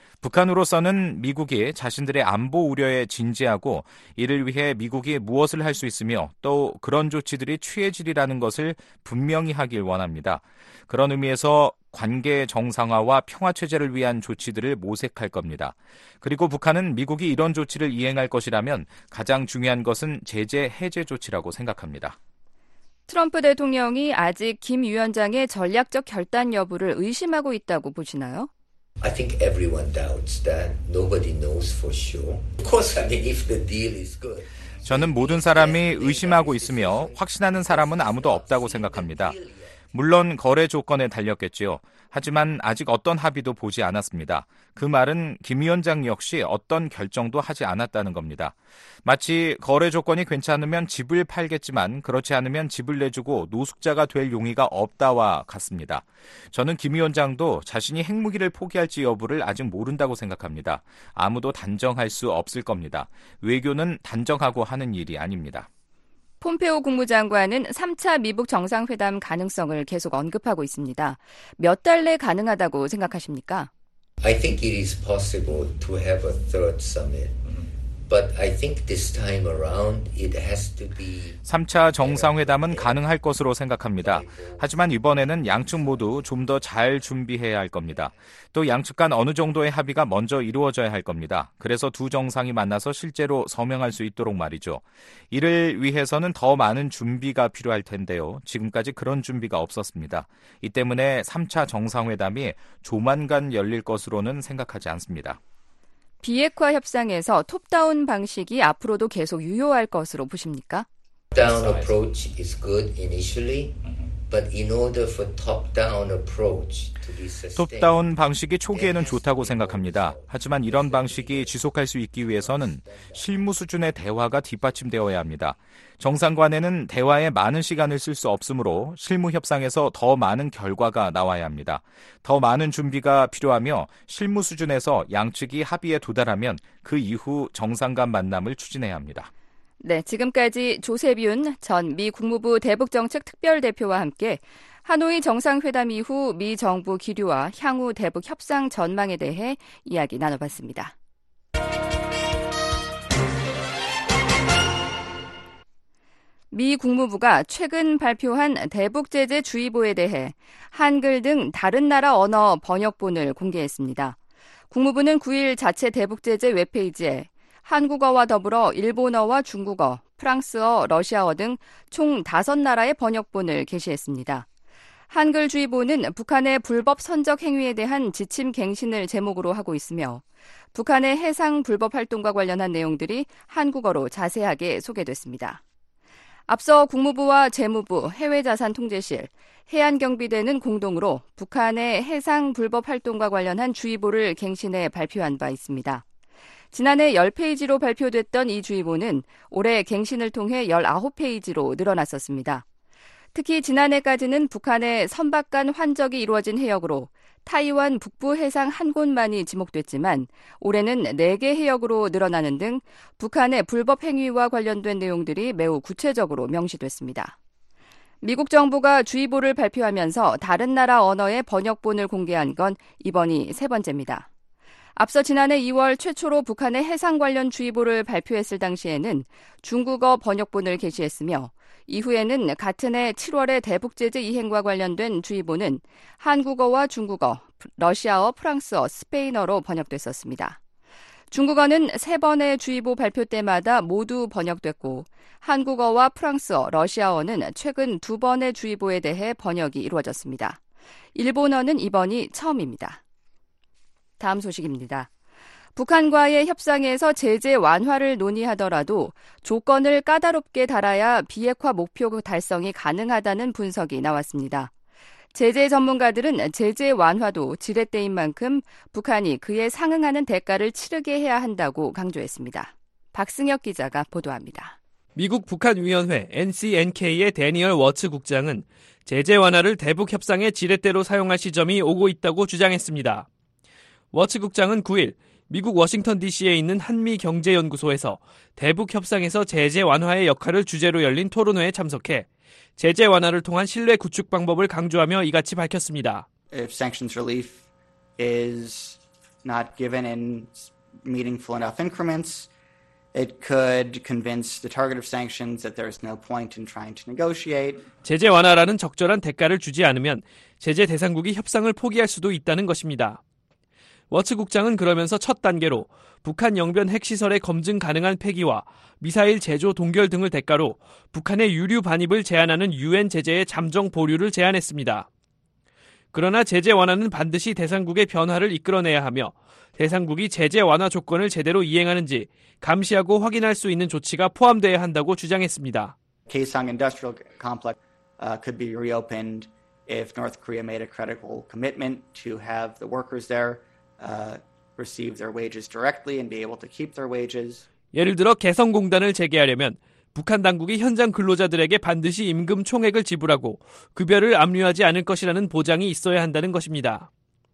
북한으로서는 미국이 자신들의 안보 우려에 진지하고 이를 위해 미국이 무엇을 할 수 있으며 또 그런 조치들이 취해지리라는 것을 분명히 하길 원합니다. 그런 의미에서 관계 정상화와 평화 체제를 위한 조치들을 모색할 겁니다. 그리고 북한은 미국이 이런 조치를 이행할 것이라면 가장 중요한 것은 제재 해제 조치라고 생각합니다. 트럼프 대통령이 아직 김 위원장의 전략적 결단 여부를 의심하고 있다고 보시나요? I think everyone doubts that. Nobody knows for sure. Of course, I mean, if the deal is good. 저는 모든 사람이 의심하고 있으며 확신하는 사람은 아무도 없다고 생각합니다. 물론 거래 조건에 달렸겠지요. 하지만 아직 어떤 합의도 보지 않았습니다. 그 말은 김 위원장 역시 어떤 결정도 하지 않았다는 겁니다. 마치 거래 조건이 괜찮으면 집을 팔겠지만 그렇지 않으면 집을 내주고 노숙자가 될 용의가 없다와 같습니다. 저는 김 위원장도 자신이 핵무기를 포기할지 여부를 아직 모른다고 생각합니다. 아무도 단정할 수 없을 겁니다. 외교는 단정하고 하는 일이 아닙니다. 폼페오 국무장관은 3차 미북 정상회담 가능성을 계속 언급하고 있습니다. 몇 달 내 가능하다고 생각하십니까? I think it is possible to have a third summit. But I think this time around it has to be 3차 정상회담은 가능할 것으로 생각합니다. 하지만 이번에는 양측 모두 좀 더 잘 준비해야 할 겁니다. 또 양측 간 어느 정도의 합의가 먼저 이루어져야 할 겁니다. 그래서 두 정상이 만나서 실제로 서명할 수 있도록 말이죠. 이를 위해서는 더 많은 준비가 필요할 텐데요. 지금까지 그런 준비가 없었습니다. 이 때문에 3차 정상회담이 조만간 열릴 것으로는 생각하지 않습니다. 비핵화 협상에서 톱다운 방식이 앞으로도 계속 유효할 것으로 보십니까? Top-down approach is good initially, But in order for top-down approach to be sustained, 톱다운 방식이 초기에는 좋다고 생각합니다. 하지만 이런 방식이 지속할 수 있기 위해서는 실무 수준의 대화가 뒷받침되어야 합니다. 정상 간에는 대화에 많은 시간을 쓸 수 없으므로 실무 협상에서 더 많은 결과가 나와야 합니다. 더 많은 준비가 필요하며 실무 수준에서 양측이 합의에 도달하면 그 이후 정상 간 만남을 추진해야 합니다. 네, 지금까지 조셉 윤 전 미 국무부 대북정책 특별대표와 함께 하노이 정상회담 이후 미 정부 기류와 향후 대북 협상 전망에 대해 이야기 나눠봤습니다. 미 국무부가 최근 발표한 대북제재 주의보에 대해 한글 등 다른 나라 언어 번역본을 공개했습니다. 국무부는 9일 자체 대북제재 웹페이지에 한국어와 더불어 일본어와 중국어, 프랑스어, 러시아어 등 총 5나라의 번역본을 게시했습니다. 한글주의보는 북한의 불법 선적 행위에 대한 지침 갱신을 제목으로 하고 있으며 북한의 해상 불법 활동과 관련한 내용들이 한국어로 자세하게 소개됐습니다. 앞서 국무부와 재무부, 해외자산통제실, 해안경비대는 공동으로 북한의 해상 불법 활동과 관련한 주의보를 갱신해 발표한 바 있습니다. 지난해 10페이지로 발표됐던 이 주의보는 올해 갱신을 통해 19페이지로 늘어났었습니다. 특히 지난해까지는 북한의 선박간 환적이 이루어진 해역으로 타이완 북부 해상 한 곳만이 지목됐지만 올해는 4개 해역으로 늘어나는 등 북한의 불법 행위와 관련된 내용들이 매우 구체적으로 명시됐습니다. 미국 정부가 주의보를 발표하면서 다른 나라 언어의 번역본을 공개한 건 이번이 3번째입니다. 앞서 지난해 2월 최초로 북한의 해상 관련 주의보를 발표했을 당시에는 중국어 번역본을 게시했으며 이후에는 같은 해 7월에 대북제재 이행과 관련된 주의보는 한국어와 중국어, 러시아어, 프랑스어, 스페인어로 번역됐었습니다. 중국어는 3번의 주의보 발표 때마다 모두 번역됐고 한국어와 프랑스어, 러시아어는 최근 2번의 주의보에 대해 번역이 이루어졌습니다. 일본어는 이번이 처음입니다. 다음 소식입니다. 북한과의 협상에서 제재 완화를 논의하더라도 조건을 까다롭게 달아야 비핵화 목표 달성이 가능하다는 분석이 나왔습니다. 제재 전문가들은 제재 완화도 지렛대인 만큼 북한이 그에 상응하는 대가를 치르게 해야 한다고 강조했습니다. 박승혁 기자가 보도합니다. 미국 북한위원회 NCNK의 데니얼 워츠 국장은 제재 완화를 대북 협상의 지렛대로 사용할 시점이 오고 있다고 주장했습니다. 워츠 국장은 9일 미국 워싱턴 DC에 있는 한미경제연구소에서 대북 협상에서 제재 완화의 역할을 주제로 열린 토론회에 참석해 제재 완화를 통한 신뢰 구축 방법을 강조하며 이같이 밝혔습니다. If sanctions relief is not given in meaningful enough increments, it could convince the target of sanctions that there is no point in trying to negotiate. 제재 완화라는 적절한 대가를 주지 않으면 제재 대상국이 협상을 포기할 수도 있다는 것입니다. 워츠 국장은 그러면서 첫 단계로 북한 영변 핵시설의 검증 가능한 폐기와 미사일 제조 동결 등을 대가로 북한의 유류 반입을 제한하는 UN 제재의 잠정 보류를 제안했습니다. 그러나 제재 완화는 반드시 대상국의 변화를 이끌어내야 하며 대상국이 제재 완화 조건을 제대로 이행하는지 감시하고 확인할 수 있는 조치가 포함돼야 한다고 주장했습니다. Kaesong Industrial Complex could be reopened if North Korea made a credible commitment to have the workers there receive their wages directly and be able to keep their wages. 예를 들어 개성공단을 재개하려면 북한 당국이 현장 근로자들에게 반드시 임금 총액을 지불하고 급여를 압류하지 않을 것이라는 보장이 있어야 한다는 것입니다.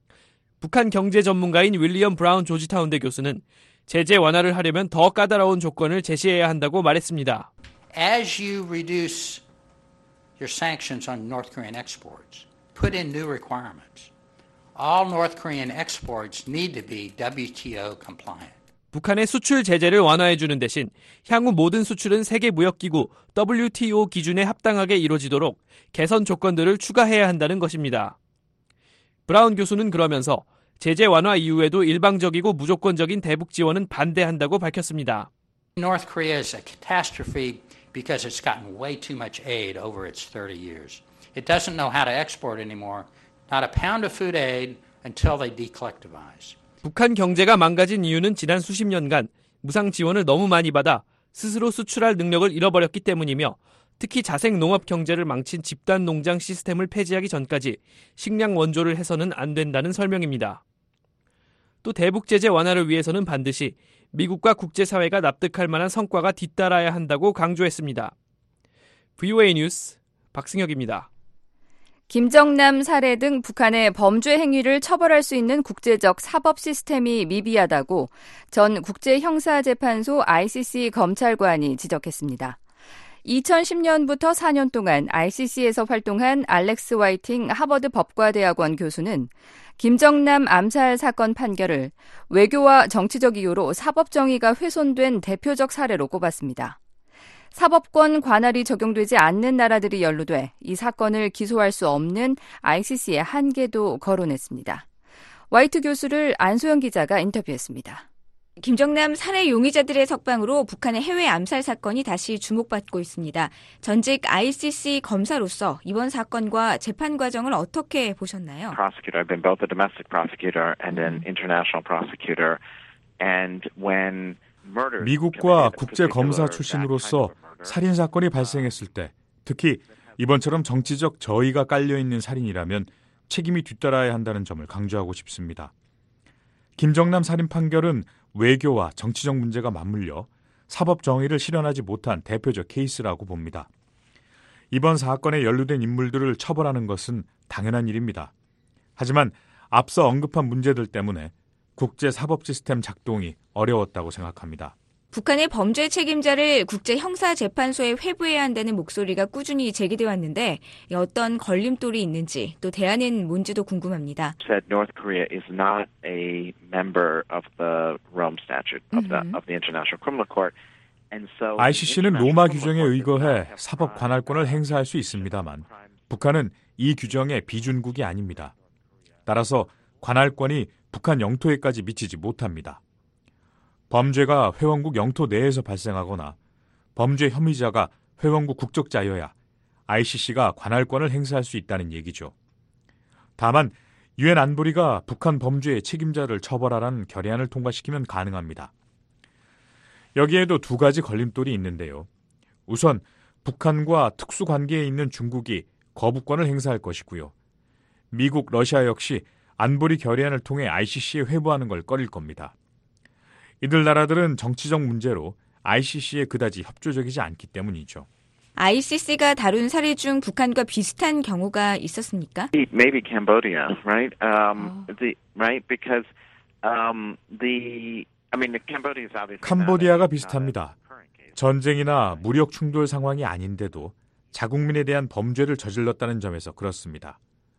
북한 경제 전문가인 윌리엄 브라운 조지타운대 교수는 제재 완화를 하려면 더 까다로운 조건을 제시해야 한다고 말했습니다. As you reduce your sanctions on North Korean exports, put in new requirements. All North Korean exports need to be WTO compliant. 북한의 수출 제재를 완화해주는 대신 향후 모든 수출은 세계무역기구 WTO 기준에 합당하게 이루어지도록 개선 조건들을 추가해야 한다는 것입니다. 브라운 교수는 그러면서 제재 완화 이후에도 일방적이고 무조건적인 대북 지원은 반대한다고 밝혔습니다. North Korea is a catastrophe because it's gotten way too much aid over its 30 years. It doesn't know how to export anymore. Not a pound of food aid until they decollectivize. 북한 경제가 망가진 이유는 지난 수십 년간 무상 지원을 너무 많이 받아 스스로 수출할 능력을 잃어버렸기 때문이며 특히 자생 농업 경제를 망친 집단 농장 시스템을 폐지하기 전까지 식량 원조를 해서는 안 된다는 설명입니다. 또 대북 제재 완화를 위해서는 반드시 미국과 국제사회가 납득할 만한 성과가 뒤따라야 한다고 강조했습니다. VOA 뉴스 박승혁입니다. 김정남 살해 등 북한의 범죄 행위를 처벌할 수 있는 국제적 사법 시스템이 미비하다고 전 국제형사재판소 ICC 검찰관이 지적했습니다. 2010년부터 4년 동안 ICC에서 활동한 알렉스 화이팅 하버드 법과대학원 교수는 김정남 암살 사건 판결을 외교와 정치적 이유로 사법 정의가 훼손된 대표적 사례로 꼽았습니다. 사법권 관할이 적용되지 않는 나라들이 연루돼 이 사건을 기소할 수 없는 ICC의 한계도 거론했습니다. 화이트 교수를 안소영 기자가 인터뷰했습니다. 김정남 살해 용의자들의 석방으로 북한의 해외 암살 사건이 다시 주목받고 있습니다. 전직 ICC 검사로서 이번 사건과 재판 과정을 어떻게 보셨나요? Prosecutor. I've been both a domestic prosecutor and an international prosecutor. And when 미국과 국제검사 출신으로서 살인사건이 발생했을 때 특히 이번처럼 정치적 저의가 깔려있는 살인이라면 책임이 뒤따라야 한다는 점을 강조하고 싶습니다. 김정남 살인 판결은 외교와 정치적 문제가 맞물려 사법 정의를 실현하지 못한 대표적 케이스라고 봅니다. 이번 사건에 연루된 인물들을 처벌하는 것은 당연한 일입니다. 하지만 앞서 언급한 문제들 때문에 국제사법 시스템 작동이 어려웠다고 생각합니다. 북한의 범죄 책임자를 국제형사재판소에 회부해야 한다는 목소리가 꾸준히 제기돼 왔는데 어떤 걸림돌이 있는지 또 대안은 뭔지도 궁금합니다. Said North Korea is not a member of the Rome Statute of the International Criminal Court. ICC는 로마 규정에 의거해 사법 관할권을 행사할 수 있습니다만 북한은 이 규정의 비준국이 아닙니다. 따라서 관할권이 북한 영토에까지 미치지 못합니다. 범죄가 회원국 영토 내에서 발생하거나 범죄 혐의자가 회원국 국적자여야 ICC가 관할권을 행사할 수 있다는 얘기죠. 다만 유엔 안보리가 북한 범죄의 책임자를 처벌하라는 결의안을 통과시키면 가능합니다. 여기에도 두 가지 걸림돌이 있는데요. 우선 북한과 특수관계에 있는 중국이 거부권을 행사할 것이고요. 미국, 러시아 역시 안보리 결의안을 통해 ICC에 회부하는 걸 꺼릴 겁니다. 이들 나라들은 정치적 문제로 ICC에 그다지 협조적이지 않기 때문이죠. ICC가 다룬 사례 중 북한과 비슷한 경우가 있었습니까? Maybe Cambodia, right? Because Cambodia is obviously 캄보디아가 비슷합니다. 전쟁이나 무력 충돌 상황이 아닌데도 자국민에 대한 범죄를 저질렀다는 점에서 그렇습니다.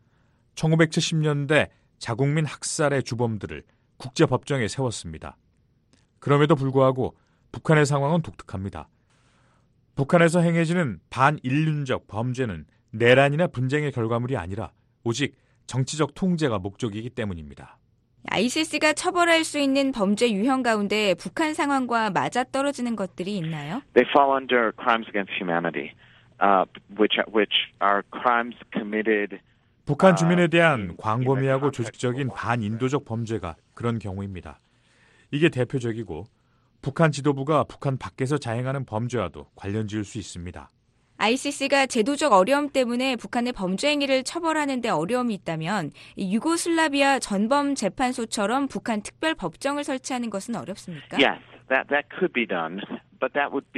1970년대 자국민 학살의 주범들을 국제법정에 세웠습니다. 그럼에도 불구하고 북한의 상황은 독특합니다. 북한에서 행해지는 반인륜적 범죄는 내란이나 분쟁의 결과물이 아니라 오직 정치적 통제가 목적이기 때문입니다. ICC가 처벌할 수 있는 범죄 유형 가운데 북한 상황과 맞아떨어지는 것들이 있나요? They fall under crimes against humanity, which are crimes committed. 북한 주민에 대한 광범위하고 조직적인 반인도적 범죄가 그런 경우입니다. 이게 대표적이고 북한 지도부가 북한 밖에서 자행하는 범죄와도 관련 지을 수 있습니다. ICC가 제도적 어려움 때문에 북한의 범죄 행위를 처벌하는 데 어려움이 있다면 유고슬라비아 전범재판소처럼 북한 특별 법정을 설치하는 것은 어렵습니까? Yes, that could be done, but that would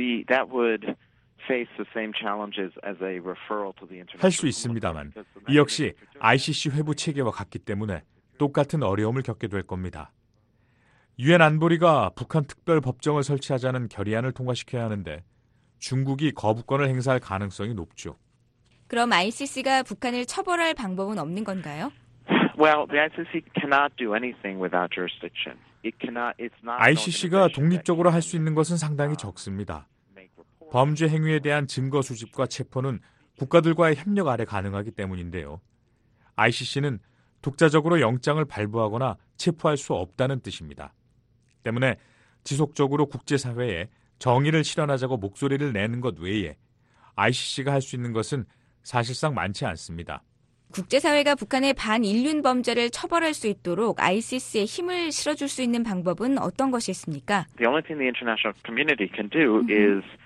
face the same challenges as a referral to the international. 할 수 있습니다만 이 역시 ICC 회부 체계와 같기 때문에 똑같은 어려움을 겪게 될 겁니다. 유엔 안보리가 북한 특별 법정을 설치하자는 결의안을 통과시켜야 하는데 중국이 거부권을 행사할 가능성이 높죠. 그럼 ICC가 북한을 처벌할 방법은 없는 건가요? Well, the ICC cannot do anything without jurisdiction. ICC가 독립적으로 할 수 있는 것은 상당히 적습니다. 범죄 행위에 대한 증거 수집과 체포는 국가들과의 협력 아래 가능하기 때문인데요. ICC는 독자적으로 영장을 발부하거나 체포할 수 없다는 뜻입니다. 때문에 지속적으로 국제사회에 정의를 실현하자고 목소리를 내는 것 외에 ICC가 할 수 있는 것은 사실상 많지 않습니다. 국제사회가 북한의 반인륜 범죄를 처벌할 수 있도록 ICC에 힘을 실어줄 수 있는 방법은 어떤 것이 있습니까? The only thing the international community can do is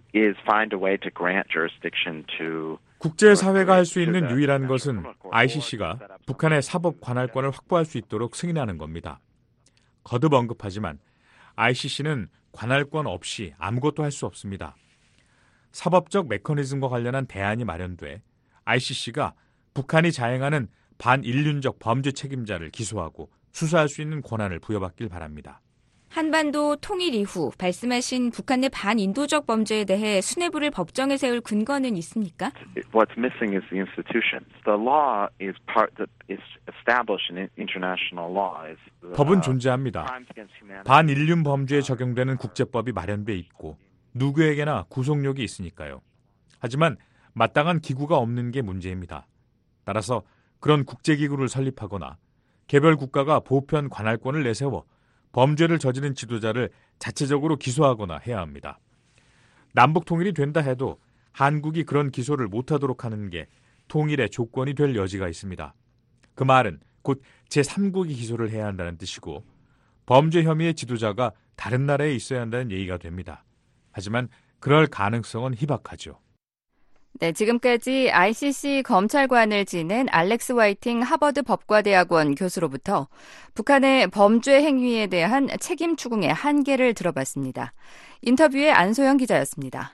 is find a way to grant jurisdiction to 국제사회가 할 수 있는 유일한 것은 ICC가 북한의 사법 관할권을 확보할 수 있도록 승인하는 겁니다. 거듭 언급하지만 ICC는 관할권 없이 아무것도 할 수 없습니다. 사법적 메커니즘과 관련한 대안이 마련돼 ICC가 북한이 자행하는 반인륜적 범죄 책임자를 기소하고 수사할 수 있는 권한을 부여받길 바랍니다. 한반도 통일 이후 말씀하신 북한 내 반인도적 범죄에 대해 수뇌부를 법정에 세울 근거는 있습니까? What's missing is the institutions. The law is part that is established in international law. 법은 존재합니다. 반인륜 범죄에 적용되는 국제법이 마련돼 있고 누구에게나 구속력이 있으니까요. 하지만 마땅한 기구가 없는 게 문제입니다. 따라서 그런 국제기구를 설립하거나 개별 국가가 보편 관할권을 내세워 범죄를 저지른 지도자를 자체적으로 기소하거나 해야 합니다. 남북 통일이 된다 해도 한국이 그런 기소를 못하도록 하는 게 통일의 조건이 될 여지가 있습니다. 그 말은 곧 제3국이 기소를 해야 한다는 뜻이고 범죄 혐의의 지도자가 다른 나라에 있어야 한다는 얘기가 됩니다. 하지만 그럴 가능성은 희박하죠. 네, 지금까지 ICC 검찰관을 지낸 알렉스 화이팅 하버드 법과대학원 교수로부터 북한의 범죄 행위에 대한 책임 추궁의 한계를 들어봤습니다. 인터뷰의 안소영 기자였습니다.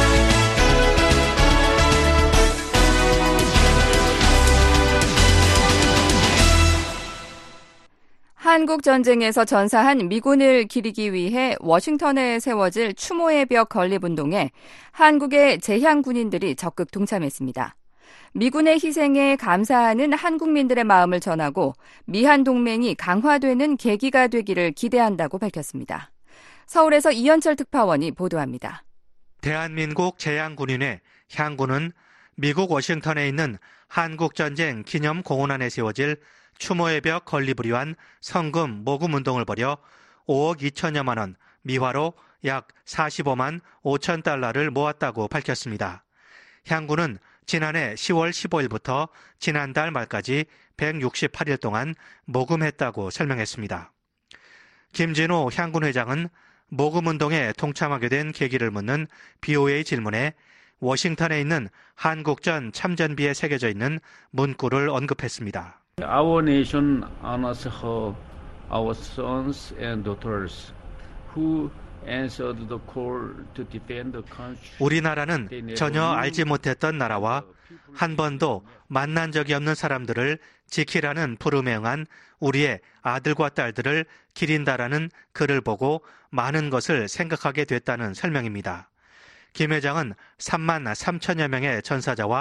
한국 전쟁에서 전사한 미군을 기리기 위해 워싱턴에 세워질 추모의 벽 건립운동에 한국의 재향 군인들이 적극 동참했습니다. 미군의 희생에 감사하는 한국민들의 마음을 전하고 미한 동맹이 강화되는 계기가 되기를 기대한다고 밝혔습니다. 서울에서 이현철 특파원이 보도합니다. 대한민국 재향군인회 향군은 미국 워싱턴에 있는 한국전쟁 기념공원안에 세워질 추모의 벽 건립을 위한 성금 모금 운동을 벌여 5억 2천여만 원, 미화로 약 45만 5천 달러를 모았다고 밝혔습니다. 향군은 지난해 10월 15일부터 지난달 말까지 168일 동안 모금했다고 설명했습니다. 김진호 향군 회장은 모금 운동에 동참하게 된 계기를 묻는 BOA 질문에 워싱턴에 있는 한국전 참전비에 새겨져 있는 문구를 언급했습니다. Our nation honors her, our sons and daughters who answered the call to defend the country. 우리나라는 전혀 알지 못했던 나라와 한 번도 만난 적이 없는 사람들을 지키라는 부름에 응한 우리의 아들과 딸들을 기린다라는 글을 보고 많은 것을 생각하게 됐다는 설명입니다. 김 회장은 3만 3천여 명의 전사자와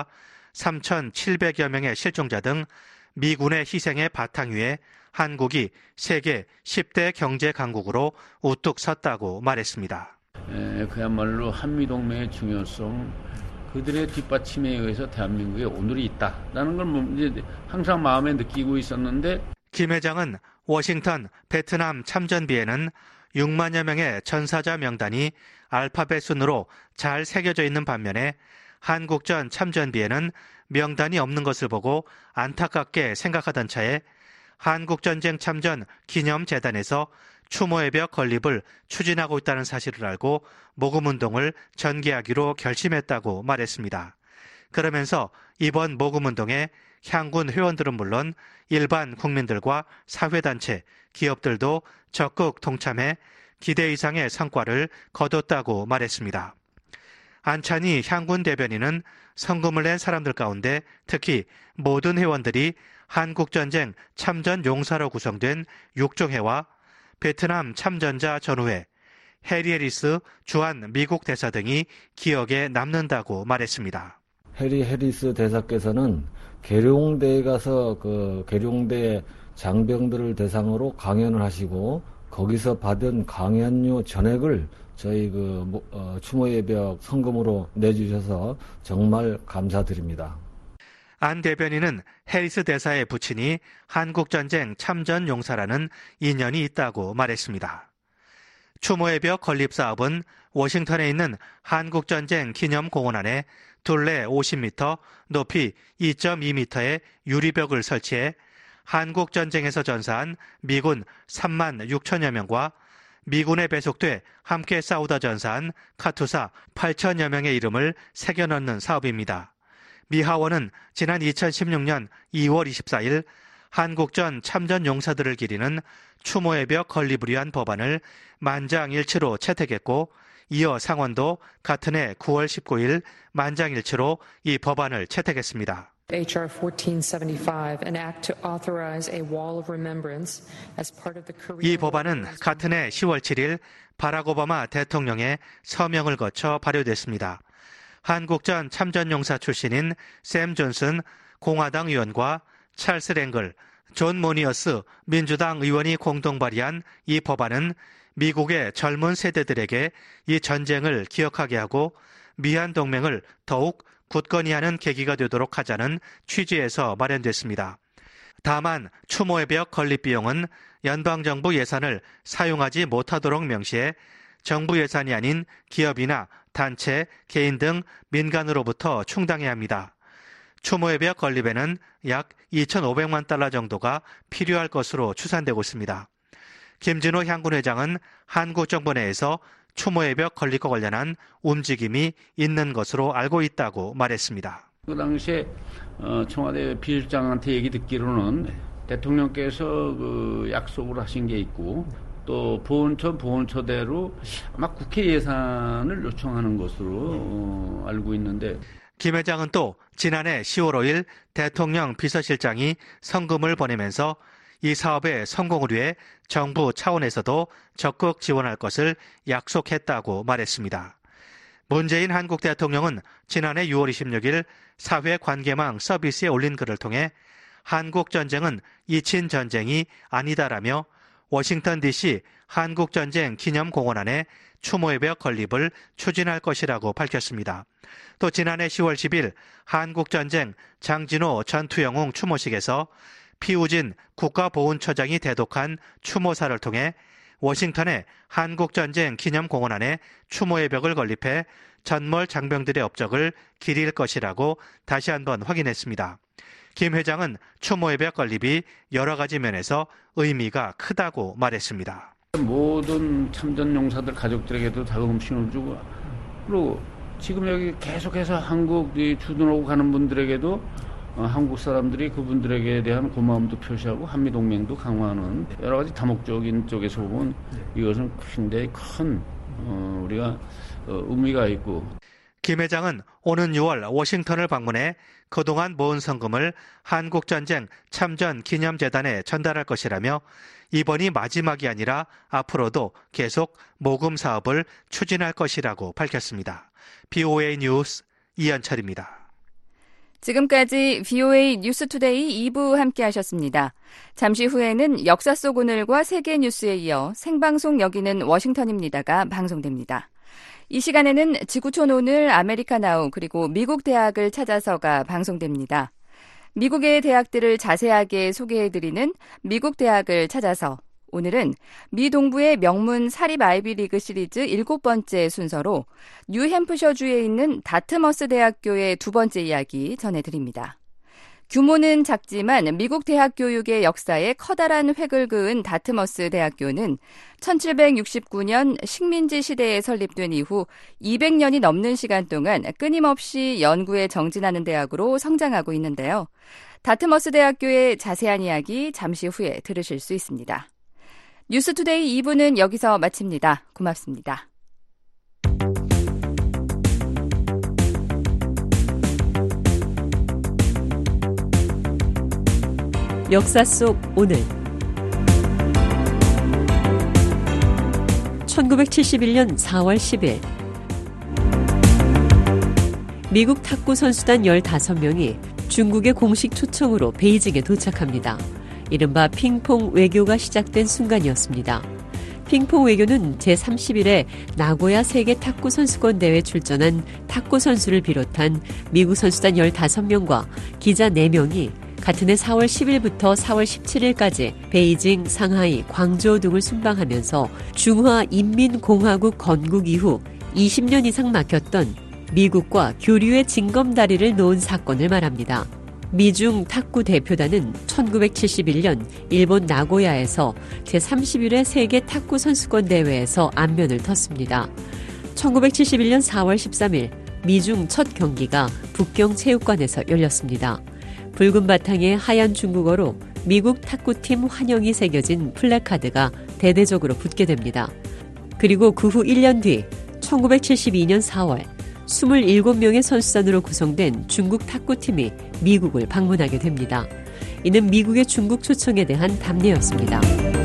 3,700여 명의 실종자 등 미군의 희생의 바탕 위에 한국이 세계 10대 경제 강국으로 우뚝 섰다고 말했습니다. 그야말로 한미동맹의 중요성, 그들의 뒷받침에 의해서 대한민국에 오늘이 있다라는 걸 이제 항상 마음에 느끼고 있었는데 김 회장은 워싱턴 베트남 참전비에는 6만여 명의 전사자 명단이 알파벳 순으로 잘 새겨져 있는 반면에 한국전 참전비에는 명단이 없는 것을 보고 안타깝게 생각하던 차에 한국전쟁 참전 기념재단에서 추모의 벽 건립을 추진하고 있다는 사실을 알고 모금운동을 전개하기로 결심했다고 말했습니다. 그러면서 이번 모금운동에 향군 회원들은 물론 일반 국민들과 사회단체, 기업들도 적극 동참해 기대 이상의 성과를 거뒀다고 말했습니다. 안찬희 향군 대변인은 성금을 낸 사람들 가운데 특히 모든 회원들이 한국전쟁 참전 용사로 구성된 육종회와 베트남 참전자 전우회, 해리 해리스 주한 미국 대사 등이 기억에 남는다고 말했습니다. 해리 해리스 대사께서는 계룡대에 가서 그 계룡대 장병들을 대상으로 강연을 하시고 거기서 받은 강연료 전액을 저희 추모의 벽 성금으로 내주셔서 정말 감사드립니다. 안 대변인은 해리스 대사의 부친이 한국전쟁 참전 용사라는 인연이 있다고 말했습니다. 추모의 벽 건립 사업은 워싱턴에 있는 한국전쟁 기념공원 안에 둘레 50m, 높이 2.2m의 유리벽을 설치해 한국전쟁에서 전사한 미군 3만 6천여 명과 미군에 배속돼 함께 싸우다 전사한 카투사 8천여 명의 이름을 새겨넣는 사업입니다. 미 하원은 지난 2016년 2월 24일 한국전 참전 용사들을 기리는 추모의 벽 건립을 법안을 만장일치로 채택했고 이어 상원도 같은 해 9월 19일 만장일치로 이 법안을 채택했습니다. HR 1475, an act to authorize a wall of remembrance as part of the Korean. 이 법안은 같은 해 10월 7일 바락 오바마 대통령의 서명을 거쳐 발효됐습니다. 한국전 참전용사 출신인 샘 존슨 공화당 의원과 찰스 랭글, 존 모니어스 민주당 의원이 공동 발의한 이 법안은 미국의 젊은 세대들에게 이 전쟁을 기억하게 하고 미한 동맹을 더욱 굳건히 하는 계기가 되도록 하자는 취지에서 마련됐습니다. 다만 추모의 벽 건립 비용은 연방정부 예산을 사용하지 못하도록 명시해 정부 예산이 아닌 기업이나 단체, 개인 등 민간으로부터 충당해야 합니다. 추모의 벽 건립에는 약 2,500만 달러 정도가 필요할 것으로 추산되고 있습니다. 김진호 향군 회장은 한국 정부 내에서 추모의 벽 건립과 관련한 움직임이 있는 것으로 알고 있다고 말했습니다. 그 당시에 청와대 비서실장한테 얘기 듣기로는 대통령께서 그 약속을 하신 게 있고 또 보훈처대로 아마 국회 예산을 요청하는 것으로 알고 있는데 김 회장은 또 지난해 10월 5일 대통령 비서실장이 성금을 보내면서 이 사업의 성공을 위해 정부 차원에서도 적극 지원할 것을 약속했다고 말했습니다. 문재인 한국 대통령은 지난해 6월 26일 사회관계망 서비스에 올린 글을 통해 한국전쟁은 잊힌 전쟁이 아니다라며 워싱턴 DC 한국전쟁 기념공원 안에 추모의 벽 건립을 추진할 것이라고 밝혔습니다. 또 지난해 10월 10일 한국전쟁 장진호 전투영웅 추모식에서 피우진 국가보훈처장이 대독한 추모사를 통해 워싱턴의 한국전쟁 기념공원 안에 추모의 벽을 건립해 전몰 장병들의 업적을 기릴 것이라고 다시 한번 확인했습니다. 김 회장은 추모의 벽 건립이 여러 가지 면에서 의미가 크다고 말했습니다. 모든 참전용사들 가족들에게도 다금신을 주고 그리고 지금 여기 계속해서 한국 주둔하고 가는 분들에게도 한국 사람들이 그분들에게 대한 고마움도 표시하고 한미동맹도 강화하는 여러 가지 다목적인 쪽에서 보면 이것은 굉장히 큰 우리가 의미가 있고. 김 회장은 오는 6월 워싱턴을 방문해 그동안 모은 성금을 한국전쟁 참전기념재단에 전달할 것이라며 이번이 마지막이 아니라 앞으로도 계속 모금 사업을 추진할 것이라고 밝혔습니다. BOA 뉴스 이현철입니다. 지금까지 BOA 뉴스투데이 2부 함께 하셨습니다. 잠시 후에는 역사 속 오늘과 세계 뉴스에 이어 생방송 여기는 워싱턴입니다가 방송됩니다. 이 시간에는 지구촌 오늘 아메리카나우 그리고 미국 대학을 찾아서가 방송됩니다. 미국의 대학들을 자세하게 소개해드리는 미국 대학을 찾아서 오늘은 미 동부의 명문 사립 아이비리그 시리즈 7번째 순서로 뉴햄프셔주에 있는 다트머스 대학교의 두 번째 이야기 전해드립니다. 규모는 작지만 미국 대학 교육의 역사에 커다란 획을 그은 다트머스 대학교는 1769년 식민지 시대에 설립된 이후 200년이 넘는 시간 동안 끊임없이 연구에 정진하는 대학으로 성장하고 있는데요. 다트머스 대학교의 자세한 이야기 잠시 후에 들으실 수 있습니다. 뉴스투데이 2부는 여기서 마칩니다. 고맙습니다. 역사 속 오늘 1971년 4월 10일 미국 탁구 선수단 15명이 중국의 공식 초청으로 베이징에 도착합니다. 이른바 핑퐁 외교가 시작된 순간이었습니다. 핑퐁 외교는 제31회 나고야 세계 탁구 선수권 대회 출전한 탁구 선수를 비롯한 미국 선수단 15명과 기자 4명이 같은 해 4월 10일부터 4월 17일까지 베이징, 상하이, 광저우 등을 순방하면서 중화인민공화국 건국 이후 20년 이상 막혔던 미국과 교류의 징검다리를 놓은 사건을 말합니다. 미중 탁구 대표단은 1971년 일본 나고야에서 제31회 세계 탁구 선수권 대회에서 안면을 텄습니다. 1971년 4월 13일 미중 첫 경기가 북경 체육관에서 열렸습니다. 붉은 바탕에 하얀 중국어로 미국 탁구팀 환영이 새겨진 플래카드가 대대적으로 붙게 됩니다. 그리고 그 후 1년 뒤 1972년 4월 27명의 선수단으로 구성된 중국 탁구팀이 미국을 방문하게 됩니다. 이는 미국의 중국 초청에 대한 답례였습니다.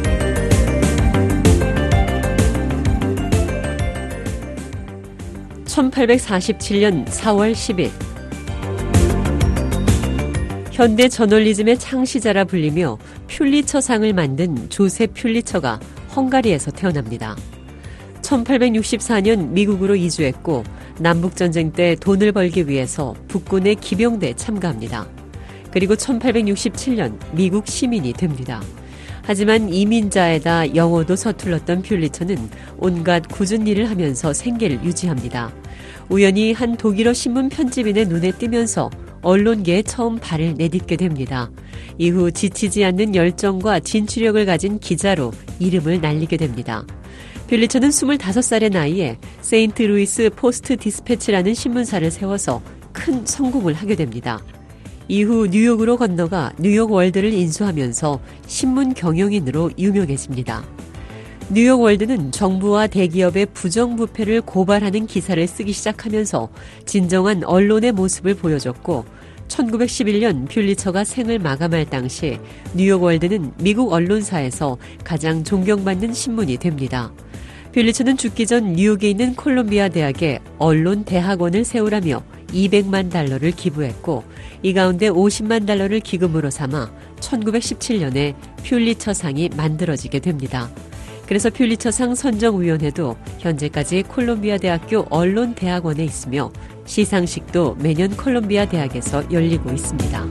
(1847년 4월 10일) 현대 저널리즘의 창시자라 불리며 퓰리처상을 만든 조셉 퓰리처가 헝가리에서 태어납니다. 1864년 미국으로 이주했고 남북전쟁 때 돈을 벌기 위해서 북군의 기병대에 참가합니다. 그리고 1867년 미국 시민이 됩니다. 하지만 이민자에다 영어도 서툴렀던 퓰리처는 온갖 굳은 일을 하면서 생계를 유지합니다. 우연히 한 독일어 신문 편집인의 눈에 띄면서 언론계에 처음 발을 내딛게 됩니다. 이후 지치지 않는 열정과 진취력을 가진 기자로 이름을 날리게 됩니다. 퓰리처는 25살의 나이에 세인트루이스 포스트 디스패치라는 신문사를 세워서 큰 성공을 하게 됩니다. 이후 뉴욕으로 건너가 뉴욕 월드를 인수하면서 신문 경영인으로 유명해집니다. 뉴욕 월드는 정부와 대기업의 부정부패를 고발하는 기사를 쓰기 시작하면서 진정한 언론의 모습을 보여줬고 1911년 퓰리처가 생을 마감할 당시 뉴욕 월드는 미국 언론사에서 가장 존경받는 신문이 됩니다. 퓰리처는 죽기 전 뉴욕에 있는 콜롬비아 대학에 언론 대학원을 세우라며 $200만 기부했고 이 가운데 $50만 기금으로 삼아 1917년에 퓰리처상이 만들어지게 됩니다. 그래서 퓰리처상 선정위원회도 현재까지 콜롬비아 대학교 언론대학원에 있으며 시상식도 매년 콜롬비아 대학에서 열리고 있습니다.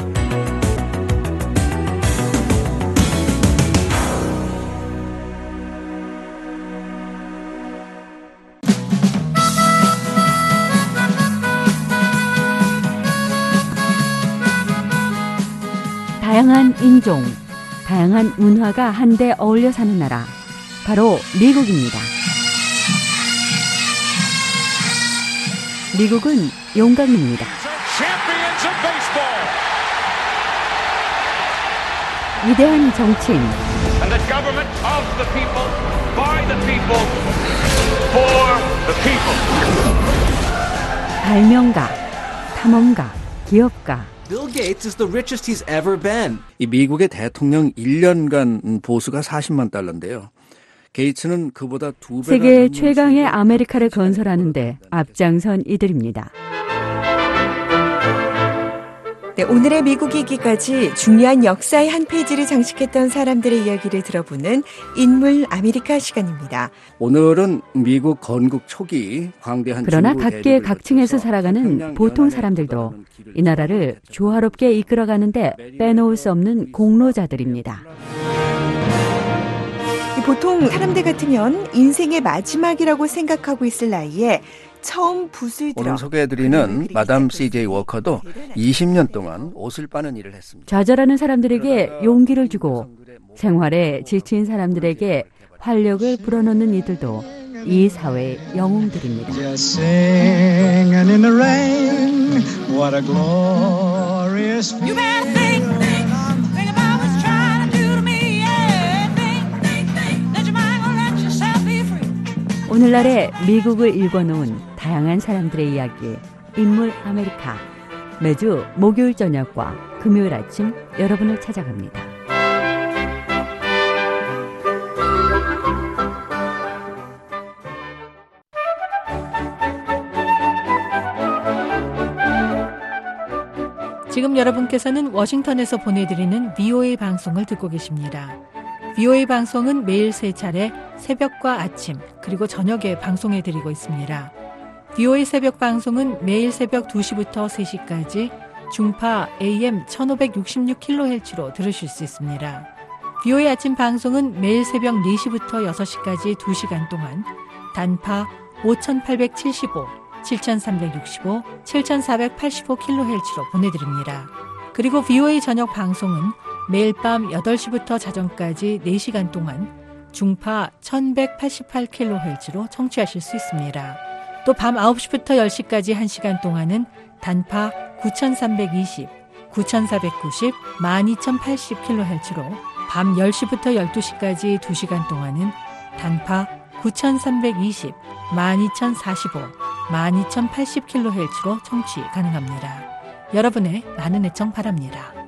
다양한 인종, 다양한 문화가 한데 어울려 사는 나라, 바로 미국입니다. 미국은 용광입니다. 위대한 정치인, 발명가, 탐험가, 기업가. Bill Gates is the richest he's ever been. 이 미국의 대통령 1년간 보수가 $400만 게이츠는 그보다 2배나 세계 최강의 아메리카를 건설하는데 앞장선 이들입니다. 네, 오늘의 미국이기까지 중요한 역사의 한 페이지를 장식했던 사람들의 이야기를 들어보는 인물 아메리카 시간입니다. 오늘은 미국 건국 초기 광대한 그러나 각계 각층에서 살아가는 보통 사람들도 이 나라를 조화롭게 이끌어가는데 빼놓을 수 없는 공로자들입니다. 보통 사람들 같으면 인생의 마지막이라고 생각하고 있을 나이에 처음 붓을 들어 오늘 소개해드리는 마담 C.J. 워커도 20년 동안 옷을 빠는 일을 했습니다. 좌절하는 사람들에게 용기를 주고 생활에 지친 사람들에게 활력을 불어넣는 이들도 이 사회의 영웅들입니다. 오늘날의 미국을 읽어놓은 다양한 사람들의 이야기, 인물 아메리카. 매주 목요일 저녁과 금요일 아침 여러분을 찾아갑니다. 지금 여러분께서는 워싱턴에서 보내드리는 VOA 방송을 듣고 계십니다. VOA 방송은 매일 3차례 새벽과 아침 그리고 저녁에 방송해드리고 있습니다. VOA 새벽 방송은 매일 새벽 2시부터 3시까지 중파 AM 1566kHz로 들으실 수 있습니다. VOA 아침 방송은 매일 새벽 4시부터 6시까지 2시간 동안 단파 5875, 7365, 7485kHz로 보내드립니다. 그리고 VOA 저녁 방송은 매일 밤 8시부터 자정까지 4시간 동안 중파 1188kHz로 청취하실 수 있습니다. 또 밤 9시부터 10시까지 1시간 동안은 단파 9320, 9490, 12080kHz로 밤 10시부터 12시까지 2시간 동안은 단파 9320, 12045, 12080kHz로 청취 가능합니다. 여러분의 많은 애청 바랍니다.